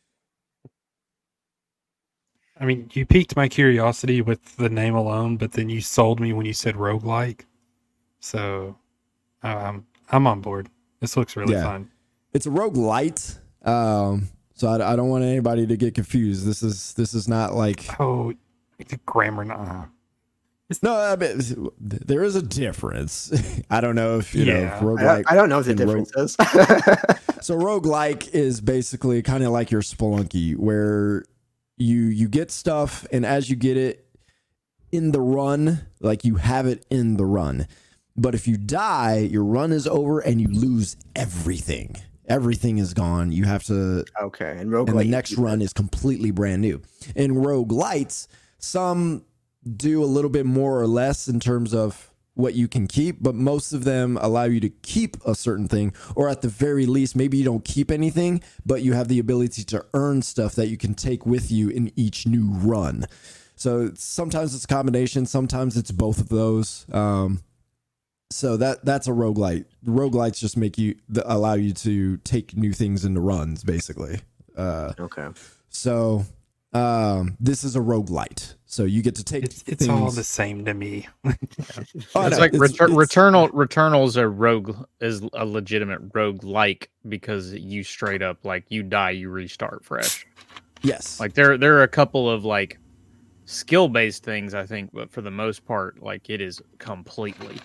I mean, you piqued my curiosity with the name alone, but then you sold me when you said roguelike. So um, I'm on board. This looks really yeah. fun. It's a roguelite. Um, So I, I don't want anybody to get confused. This is this is not like oh, it's a grammar. Nah. No, I mean, there is a difference. I don't know if you yeah. know if roguelike. I don't, I don't know what the difference rogue, is. So roguelike is basically kind of like your Spelunky, where you you get stuff, and as you get it in the run, like you have it in the run. But if you die, your run is over, and you lose everything. Everything is gone. You have to. Okay, and roguelite. And the next run is completely brand new. In roguelites, some do a little bit more or less in terms of what you can keep, but most of them allow you to keep a certain thing, or at the very least, maybe you don't keep anything, but you have the ability to earn stuff that you can take with you in each new run. So sometimes it's a combination, sometimes it's both of those. Um, So that that's a roguelite. Roguelites just make you allow you to take new things into runs, basically. Uh, okay. So um, this is a roguelite. So you get to take. It's, it's things. all the same to me. oh, it's no, like it's, Retur- it's, Returnal. Returnal's a rogue is a legitimate rogue-like because you straight up like you die, you restart fresh. Yes. Like there there are a couple of like skill-based things I think, but for the most part, like it is completely.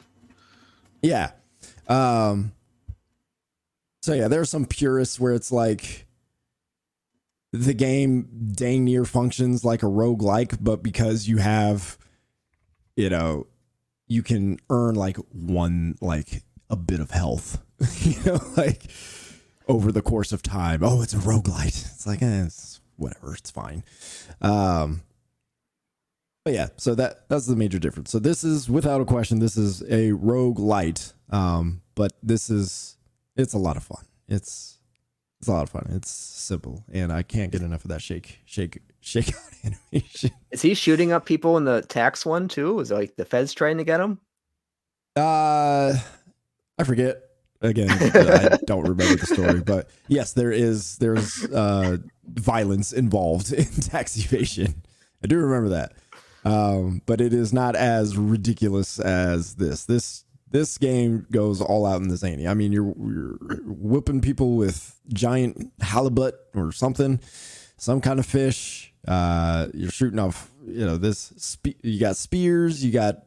Yeah. Um, so yeah, there are some purists where it's like the game dang near functions like a roguelike, but because you have, you know, you can earn like one, like a bit of health, you know, like over the course of time. Oh, it's a roguelite. It's like, eh, it's whatever. It's fine. Um, But yeah, so that that's the major difference. So this is, without a question, this is a roguelite. Um, but this is, it's a lot of fun. It's it's a lot of fun. It's simple, and I can't get enough of that shake, shake, shake out animation. Is he shooting up people in the tax one too? Is it like the feds trying to get him? Uh, I forget. Again, I don't remember the story, but yes, there is there's uh violence involved in tax evasion. I do remember that. Um, but it is not as ridiculous as this. This this game goes all out in the zany. I mean, you're, you're whipping people with giant halibut or something, some kind of fish. Uh, you're shooting off, you know, this. Spe- you got spears, you got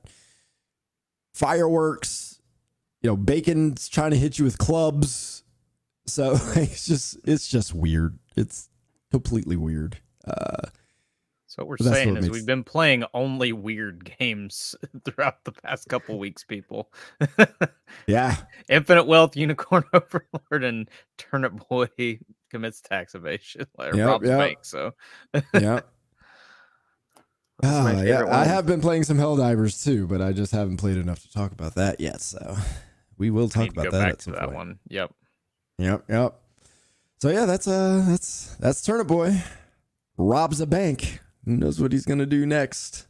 fireworks. You know, Bacon's trying to hit you with clubs. So it's just it's just weird. It's completely weird. Uh, So what we're But that's saying what is makes- we've been playing only weird games throughout the past couple weeks, people. Yeah. Infinite Wealth, Unicorn Overlord, and Turnip Boy commits tax evasion. Like Yep, robs yep. bank. So Yeah. That's my Ah, yeah, favorite I one. have been playing some Helldivers too, but I just haven't played enough to talk about that yet. So we will I talk need to about go that back at to some that point. one. Yep. Yep, yep. So yeah, that's uh, that's that's Turnip Boy robs a bank. Who knows what he's gonna do next?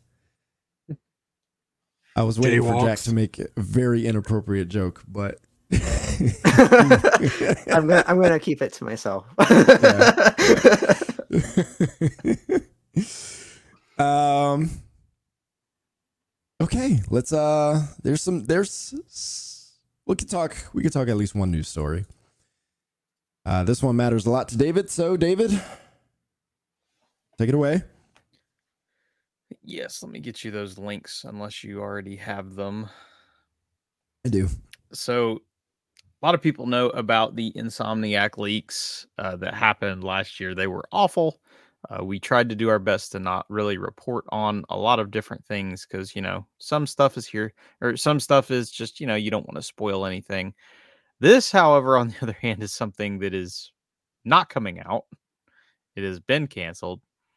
I was waiting for Jack Jaywalks. to make a very inappropriate joke, but I'm gonna I'm gonna keep it to myself. um. Okay, let's. Uh, there's some. There's. We could talk. We could talk at least one news story. Uh, this one matters a lot to David. So, David, take it away. Yes, let me get you those links unless you already have them. I do. So a lot of people know about the Insomniac leaks uh, that happened last year. They were awful. Uh, we tried to do our best to not really report on a lot of different things because, you know, some stuff is here or some stuff is just, you know, you don't want to spoil anything. This, however, on the other hand, is something that is not coming out. It has been canceled.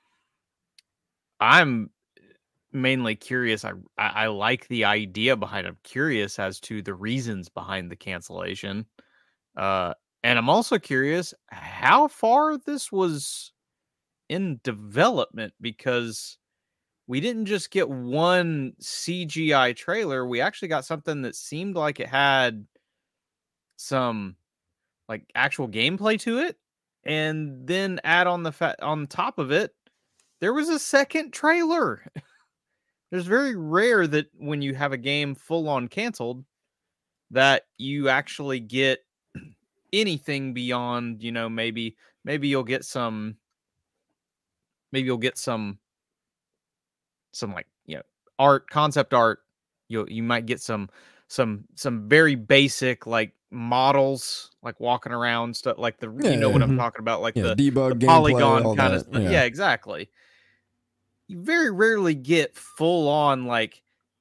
I'm mainly curious. I, I I like the idea behind it. I'm curious as to the reasons behind the cancellation. Uh, and I'm also curious how far this was in development because we didn't just get one C G I trailer. We actually got something that seemed like it had some like actual gameplay to it. And then add on the fa- on top of it, there was a second trailer. There's very rare that when you have a game full on canceled that you actually get anything beyond, you know, maybe maybe you'll get some maybe you'll get some some like, you know, art, concept art. You you might get some some some very basic like models like walking around stuff like the Yeah, you know what yeah. I'm talking about like Yeah, the, debug, the gameplay, polygon all kind of that, stuff. yeah. Yeah, exactly. You very rarely get full on like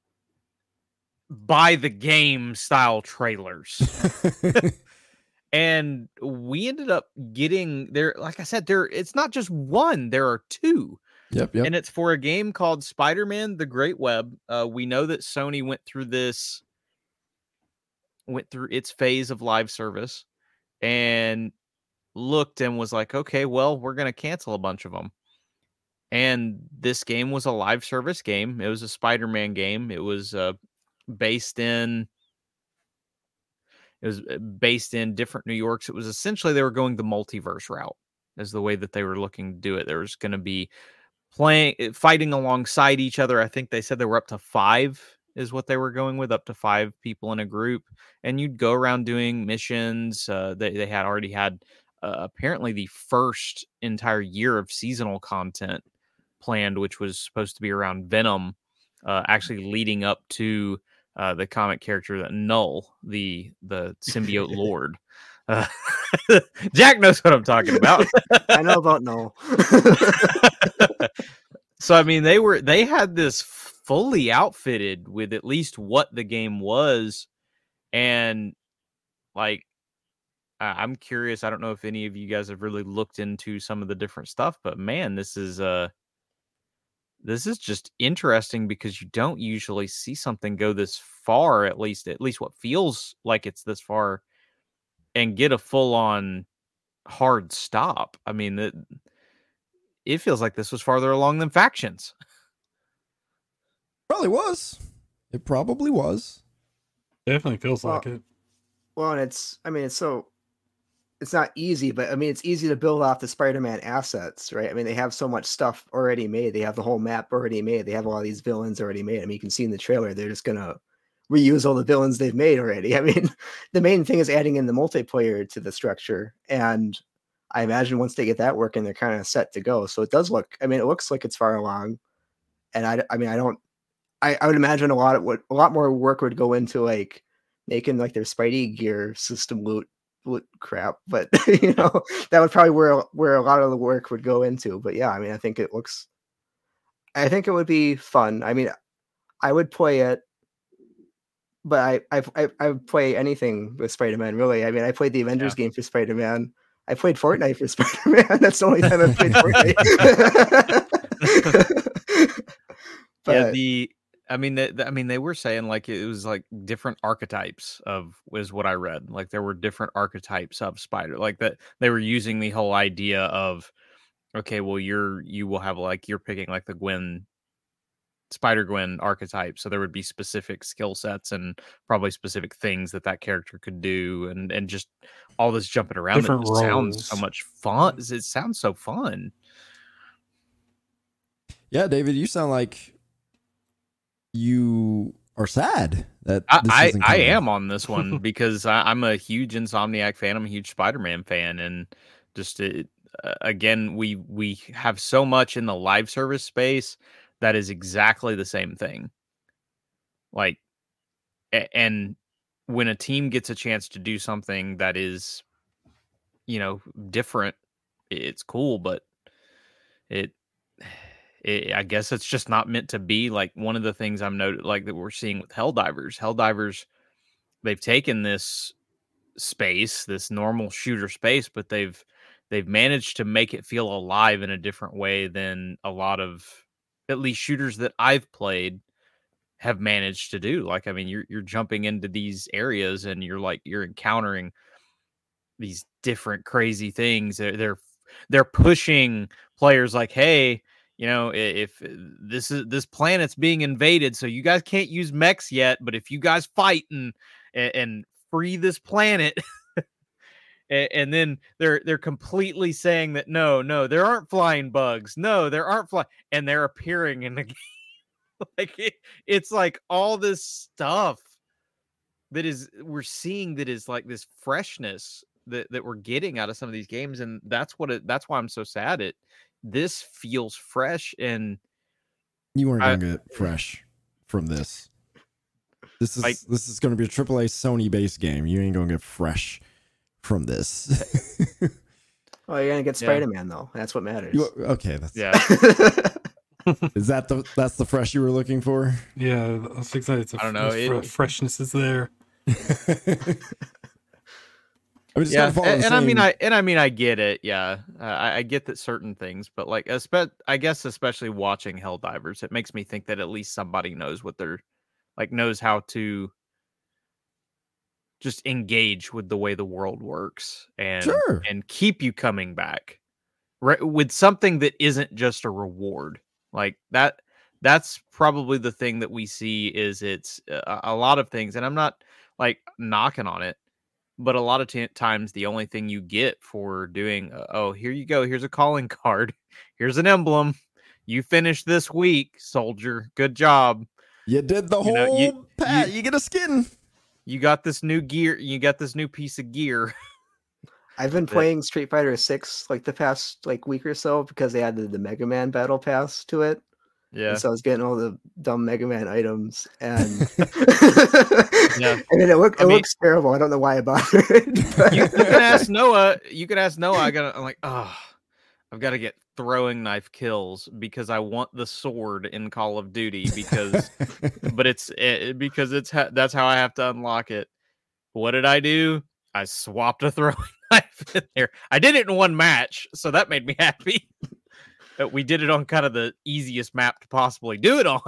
buy the game style trailers. And we ended up getting there, like I said, there it's not just one, there are two. Yep, yep. And it's for a game called Spider-Man: The Great Web. Uh, we know that Sony went through this, went through its phase of live service and looked and was like, okay, well, we're going to cancel a bunch of them. And this game was a live service game. It was a Spider-Man game. It was uh, based in it was based in different New Yorks. It was essentially they were going the multiverse route as the way that they were looking to do it. There was going to be playing fighting alongside each other. I think they said there were up to five is what they were going with, up to five people in a group, and you'd go around doing missions. Uh, they they had already had uh, apparently the first entire year of seasonal content planned, which was supposed to be around Venom, uh, actually leading up to uh, the comic character that Null, the the symbiote lord. Uh, Jack knows what I'm talking about. I know about no. So I mean, they were they had this fully outfitted with at least what the game was, and like I- I'm curious. I don't know if any of you guys have really looked into some of the different stuff, but man, this is uh this is just interesting because you don't usually see something go this far, at least at least what feels like it's this far, and get a full on hard stop. I mean, it, it feels like this was farther along than Factions. Probably was. It probably was. Definitely feels Well, like it. Well, and it's I mean it's so it's not easy, but I mean it's easy to build off the Spider-Man assets, right? I mean they have so much stuff already made. They have the whole map already made. They have all these villains already made. I mean you can see in the trailer they're just gonna reuse all the villains they've made already. I mean the main thing is adding in the multiplayer to the structure, and I imagine once they get that working, they're kind of set to go. So it does look. I mean it looks like it's far along, and I I mean I don't. I, I would imagine a lot of what a lot more work would go into like making like their Spidey gear system loot loot crap, but you know that would probably where where a lot of the work would go into. But yeah, I mean, I think it looks I think it would be fun. I mean, I would play it, but I I I, I would play anything with Spider-Man. Really, I mean, I played the Avengers Yeah. game for Spider-Man. I played Fortnite for Spider-Man. That's the only time I played Fortnite. But, yeah, the I mean, the, the- I mean, they were saying like it was like different archetypes of was what I read. Like there were different archetypes of Spider. Like that they were using the whole idea of, okay, well, you're you will have like you're picking like the Gwen, Spider Gwen archetype. So there would be specific skill sets and probably specific things that that character could do, and and just all this jumping around. Different It sounds so roles. much fun. It sounds so fun. Yeah, David, you sound like you are sad that I, this I, isn't I coming. am on this one because I, I'm a huge Insomniac fan. I'm a huge Spider-Man fan, and just it, uh, again, we we have so much in the live service space that is exactly the same thing. Like, a- and when a team gets a chance to do something that is, you know, different, it's cool, but it. It, I guess it's just not meant to be. Like one of the things I'm noted like that we're seeing with Helldivers. Helldivers, they've taken this space, this normal shooter space, but they've they've managed to make it feel alive in a different way than a lot of at least shooters that I've played have managed to do. Like I mean, you're you're jumping into these areas and you're like you're encountering these different crazy things. They're they're, they're pushing players like, hey, you know, if this is this planet's being invaded, so you guys can't use mechs yet, but if you guys fight and and free this planet, and, and then they're they're completely saying that no, no, there aren't flying bugs, no, there aren't fly, and they're appearing in the game. Like it, it's like all this stuff that is we're seeing that is like this freshness that that we're getting out of some of these games, and that's what it. That's why I'm so sad. It this feels fresh, and You weren't I- gonna get fresh from this. This is Like- this is gonna be a triple A Sony based game. You ain't gonna get fresh from this. well, you're gonna get Yeah. Spider-Man though. That's what matters. You- okay, that's yeah, is that the that's the fresh you were looking for? Yeah, I was excited. It's a, I don't know, the fre- it- freshness is there. I mean, it's yeah, gonna follow and, the and I mean, same- I and I mean, I get it. Yeah, uh, I, I get that certain things, but like, espe- I guess especially watching Helldivers, it makes me think that at least somebody knows what they're like, knows how to just engage with the way the world works, and Sure. and keep you coming back right, with something that isn't just a reward like that. That's probably the thing that we see is it's a, a lot of things, and I'm not like knocking on it, but a lot of t- times the only thing you get for doing uh, oh, here you go, here's a calling card, here's an emblem, you finished this week, soldier, good job, You did the You know, whole you- pat. you- You, get a skin. you got this new gear, you got this new piece of gear. I've been But- playing Street Fighter six like the past like week or so because they added the Mega Man Battle Pass to it. Yeah, And so I was getting all the dumb Mega Man items, and Yeah. and then it, look, I it mean- looks terrible. I don't know why I bothered. but- you, you can ask Noah. You can ask Noah. I got. I'm like, oh, I've got to get throwing knife kills because I want the sword in Call of Duty because, but it's it, because it's ha- that's how I have to unlock it. What did I do? I swapped a throwing knife in there. I did it in one match, so that made me happy. That we did it on kind of the easiest map to possibly do it on.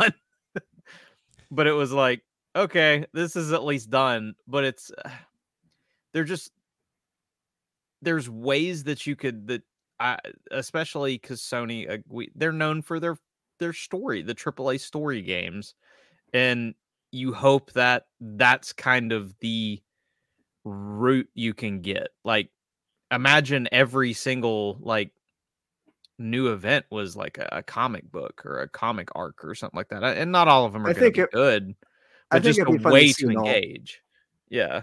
But it was like, okay, this is at least done. But it's they're just there's ways that you could that I especially because Sony uh, we they're known for their their story, the triple A story games, and you hope that that's kind of the route you can get. Like, imagine every single like new event was like a, a comic book or a comic arc or something like that, and not all of them are I going to think be it- good, I but think just it'd a be fun to way see to them all. engage. Yeah.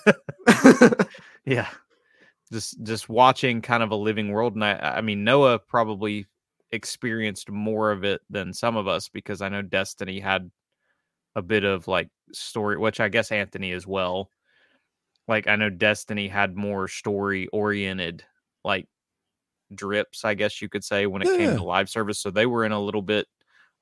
Yeah, just just watching kind of a living world, and I, I mean Noah probably experienced more of it than some of us because I know Destiny had a bit of like story, which I guess Anthony as well. Like I know Destiny had more story oriented, like drips, I guess you could say, when it came Yeah. to live service. So they were in a little bit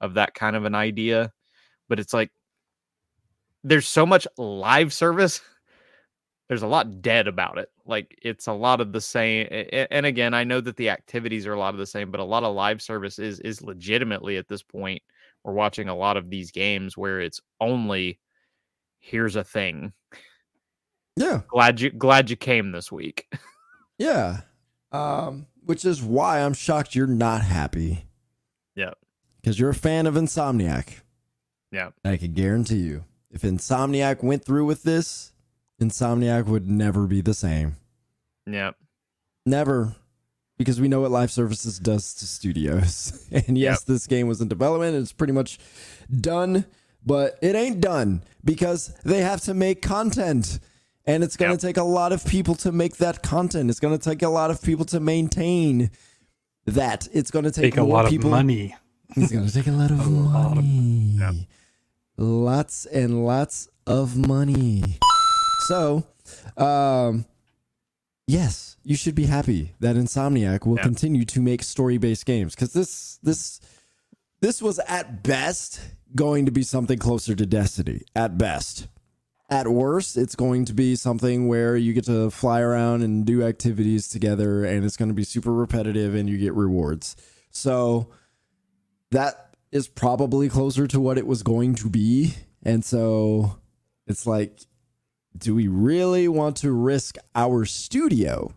of that kind of an idea. But it's like there's so much live service. There's a lot dead about it. Like it's a lot of the same. And again, I know that the activities are a lot of the same, but a lot of live service is is legitimately at this point. We're watching a lot of these games where it's only here's a thing. Yeah. Glad you glad you came this week. Yeah. Um, which is why I'm shocked you're not happy. Yeah. Because you're a fan of Insomniac. Yeah. I can guarantee you, if Insomniac went through with this, Insomniac would never be the same. Yeah. Never. Because we know what live services does to studios. And yes, yep. This game was in development. It's pretty much done, but it ain't done because they have to make content. And it's going to yep. take a lot of people to make that content. It's going to take a lot of people to maintain that. It's going to take, take a lot people. of money. It's going to take a lot of a money. Lot of, yep. Lots and lots of money. So, um, yes, you should be happy that Insomniac will yep. continue to make story-based games because this this this was at best going to be something closer to Destiny. At best. At worst, it's going to be something where you get to fly around and do activities together, and it's going to be super repetitive, and you get rewards. So that is probably closer to what it was going to be. And so it's like, do we really want to risk our studio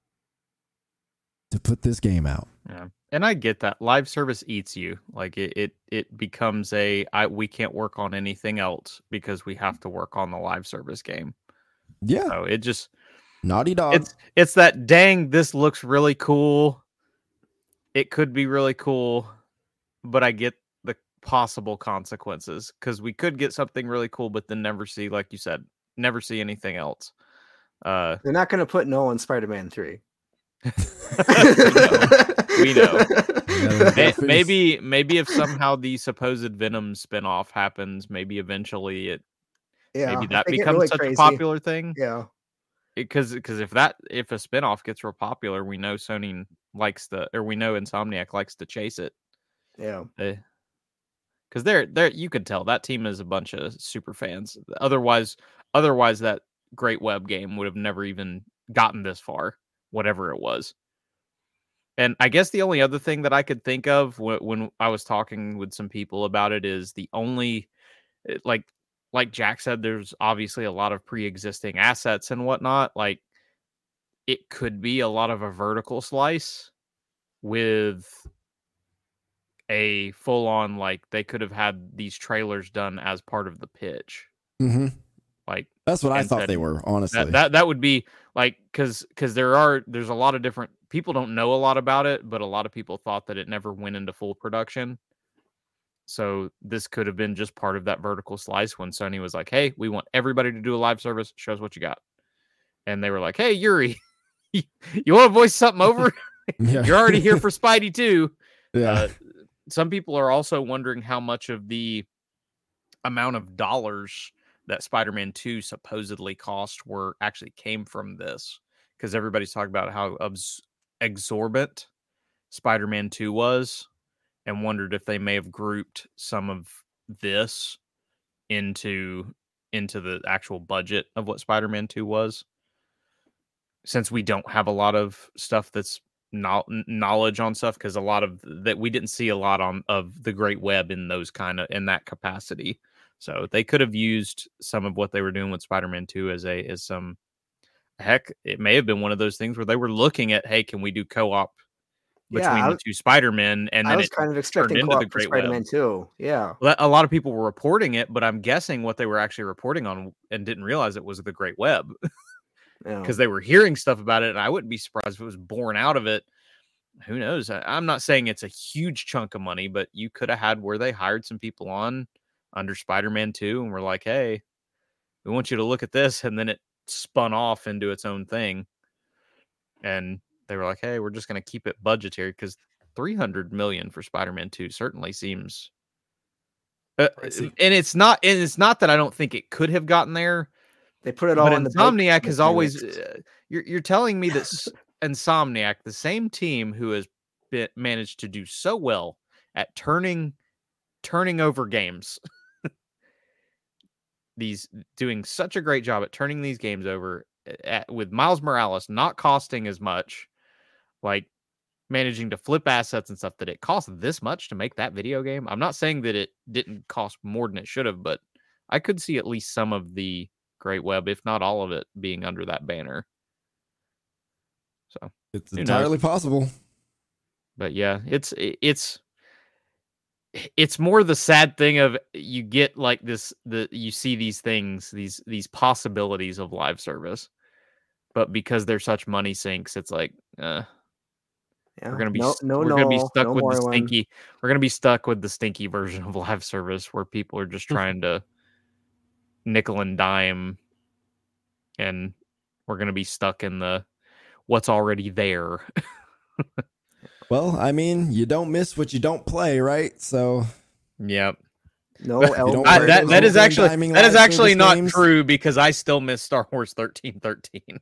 to put this game out? Yeah. And I get that live service eats you. Like it, it, it becomes a, I, we can't work on anything else because we have to work on the live service game. Yeah. So it just Naughty Dog. It's, it's that dang, this looks really cool. It could be really cool, but I get the possible consequences because we could get something really cool, but then never see, like you said, never see anything else. Uh, They're not going to put Nolan in Spider-Man three. we know. maybe maybe if somehow the supposed Venom spinoff happens, maybe eventually it yeah, maybe that becomes really such crazy. a popular thing. Yeah. Because because if that if a spinoff gets real popular, we know Sony likes the or we know Insomniac likes to chase it. Yeah. Because uh, they're they're you could tell that team is a bunch of super fans. Otherwise otherwise that great web game would have never even gotten this far. Whatever it was. And I guess the only other thing that I could think of when, when I was talking with some people about it is the only, like, like Jack said, there's obviously a lot of pre-existing assets and whatnot. Like, it could be a lot of a vertical slice with a full-on, like, they could have had these trailers done as part of the pitch. Mm-hmm. Like, that's what I thought said, they were, honestly. That, that that would be like because because there are there's a lot of different people don't know a lot about it, but a lot of people thought that it never went into full production. So this could have been just part of that vertical slice when Sony was like, "Hey, we want everybody to do a live service. Show us what you got." And they were like, "Hey, Yuri, you want to voice something over? Yeah. You're already here for Spidey too." Yeah. Uh, some people are also wondering how much of the amount of dollars that Spider-Man two supposedly cost were actually came from this, because everybody's talking about how abs- exorbitant Spider-Man two was, and wondered if they may have grouped some of this into into the actual budget of what Spider-Man two was, since we don't have a lot of stuff that's no- knowledge on stuff, because a lot of that we didn't see a lot on of the Great Web in those kind of in that capacity. So they could have used some of what they were doing with Spider-Man two as a as some heck. It may have been one of those things where they were looking at, hey, can we do co-op between yeah, the two Spider-Men? And then I was it kind of expecting into co-op the for Great Spider-Man Web. two. Yeah, A lot of people were reporting it, but I'm guessing what they were actually reporting on and didn't realize it was the Great Web, because yeah. they were hearing stuff about it, and I wouldn't be surprised if it was born out of it. Who knows? I, I'm not saying it's a huge chunk of money, but you could have had where they hired some people on under Spider-Man two and we're like, hey, we want you to look at this, and then it spun off into its own thing, and they were like, hey, we're just going to keep it budgetary, because three hundred million for Spider-Man two certainly seems uh, and it's not and it's not that I don't think it could have gotten there. They put it all but in the Insomniac has always uh, you're, you're telling me that s- Insomniac, the same team who has been, managed to do so well at turning turning over games. These doing such a great job at turning these games over at, with Miles Morales not costing as much, like managing to flip assets and stuff, that it cost this much to make that video game. I'm not saying that it didn't cost more than it should have, but I could see at least some of the Great Web, if not all of it, being under that banner. So it's entirely possible. But yeah, it's it's it's more the sad thing of you get like this, the you see these things, these these possibilities of live service, but because they're such money sinks, it's like uh Yeah. we're gonna be no, no, we're no, gonna be stuck no with more the one. stinky. We're gonna be stuck with the stinky version of live service where people are just trying to nickel and dime, and we're gonna be stuck in the what's already there. Well, I mean, you don't miss what you don't play, right? So, Yep. No, don't Elden I, play that those that is old actually timing that is live actually service not games. true, because I still miss Star Wars thirteen thirteen.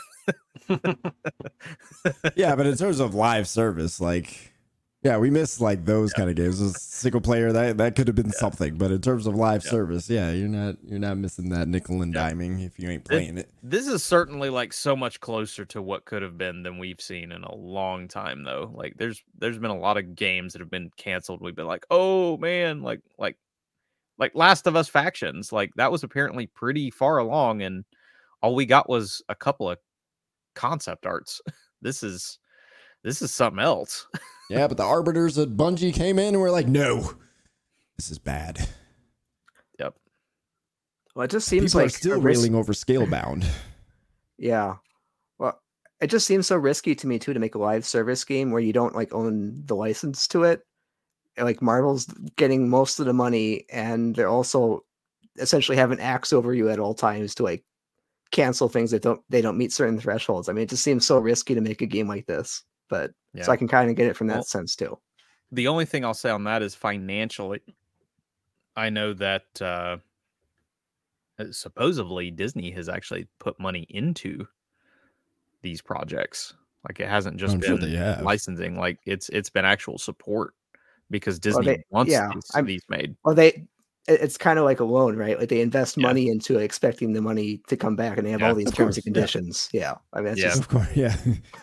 Yeah, but in terms of live service, like, yeah, we miss like those kind of games. A single player, that that could have been something, but in terms of live Yeah. service, yeah, you're not you're not missing that nickel and Yeah. diming if you ain't playing it. This is certainly like so much closer to what could have been than we've seen in a long time, though. Like there's there's been a lot of games that have been canceled. We've been like, oh man, like like like Last of Us Factions, like that was apparently pretty far along, and all we got was a couple of concept arts. This is this is something else. Yeah, but the arbiters at Bungie came in and were like, no, this is bad. Yep. Well, it just seems People like are still a risk- railing over Scalebound. Yeah. Well, it just seems so risky to me too to make a live service game where you don't like own the license to it. Like Marvel's getting most of the money, and they're also essentially have an axe over you at all times to like cancel things that don't they don't meet certain thresholds. I mean, it just seems so risky to make a game like this. But Yeah. so I can kind of get it from that Well, sense too. The only thing I'll say on that is financially, I know that uh, supposedly Disney has actually put money into these projects. Like it hasn't just I'm sure been they have. licensing. Like it's it's been actual support, because Disney they- wants yeah, these, I'm- these made. Well, they it- it's kind of like a loan, right? Like they invest Yeah. money into expecting the money to come back, and they have Yeah, all these of terms course, and yeah. conditions. Yeah, I mean, it's Yeah. Of course, yeah.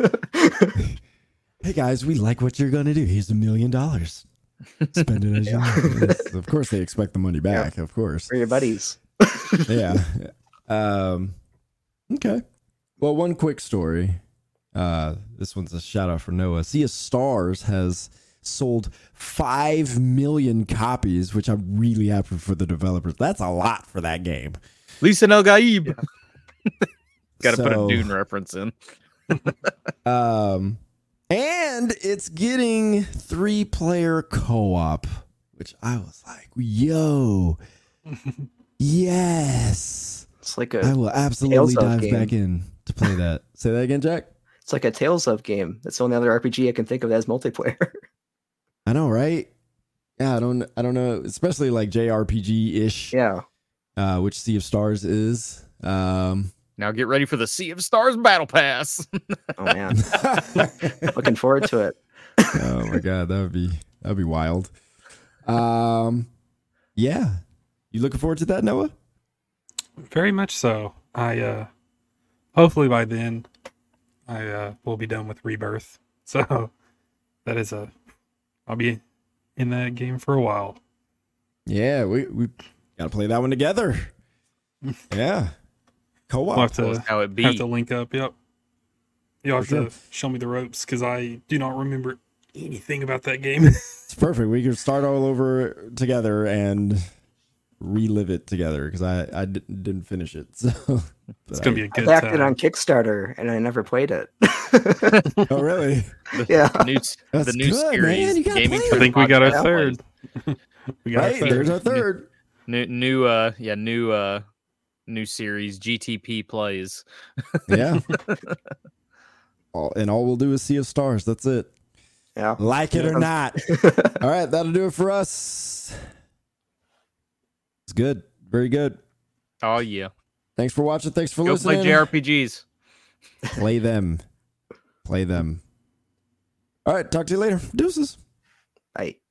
Hey guys, we like what you're gonna do. Here's a million dollars. Spend it as you want. Yes, of course, they expect the money back. Of course, for your buddies. yeah. Um. Okay. Well, one quick story. Uh, this one's a shout out for Noah. Sea of Stars has sold five million copies, which I'm really happy for the developers. That's a lot for that game. Lisa El Gaib. Got to put So- a Dune reference in. Um, and it's getting three player co op, which I was like, yo, yes. It's like I a will absolutely Tales of dive game. back in to play that. Say that again, Jack. it's like a Tales of game. That's the only other R P G I can think of that has multiplayer. I know, right? Yeah, I don't, I don't know, especially like J R P G ish, yeah. uh, which Sea of Stars is. Um, Now get ready for the Sea of Stars Battle Pass. Oh man, looking forward to it. oh my god, that would be that would be wild. Um, yeah, you looking forward to that, Noah? Very much so. I uh hopefully by then I uh will be done with Rebirth. So that is a I'll be in that game for a while. Yeah, we we gotta play that one together. Yeah, co-op. We'll have to That's how it be. have to link up. Yep. You'll have For to show me the ropes because I do not remember anything about that game. It's perfect. We can start all over together and relive it together because I I di- didn't finish it. So It's but gonna I- be a I good backed it time. on Kickstarter and I never played it. Oh really? Yeah. The new, That's the new good, series. man. You gotta Gaming play I it. think we got our Podcast third. we got Right our there's third. our third. New, new, uh, yeah, new, uh, new series. G T P plays. Yeah. all, and all we'll do is Sea of Stars. That's it. Yeah. Like it or Yeah. not. All right, that'll do it for us. It's good. Very good. Oh yeah, Thanks for watching. Thanks for go listening. play J R P Gs. Play them. Play them. All right, talk to you later. Deuces. Bye.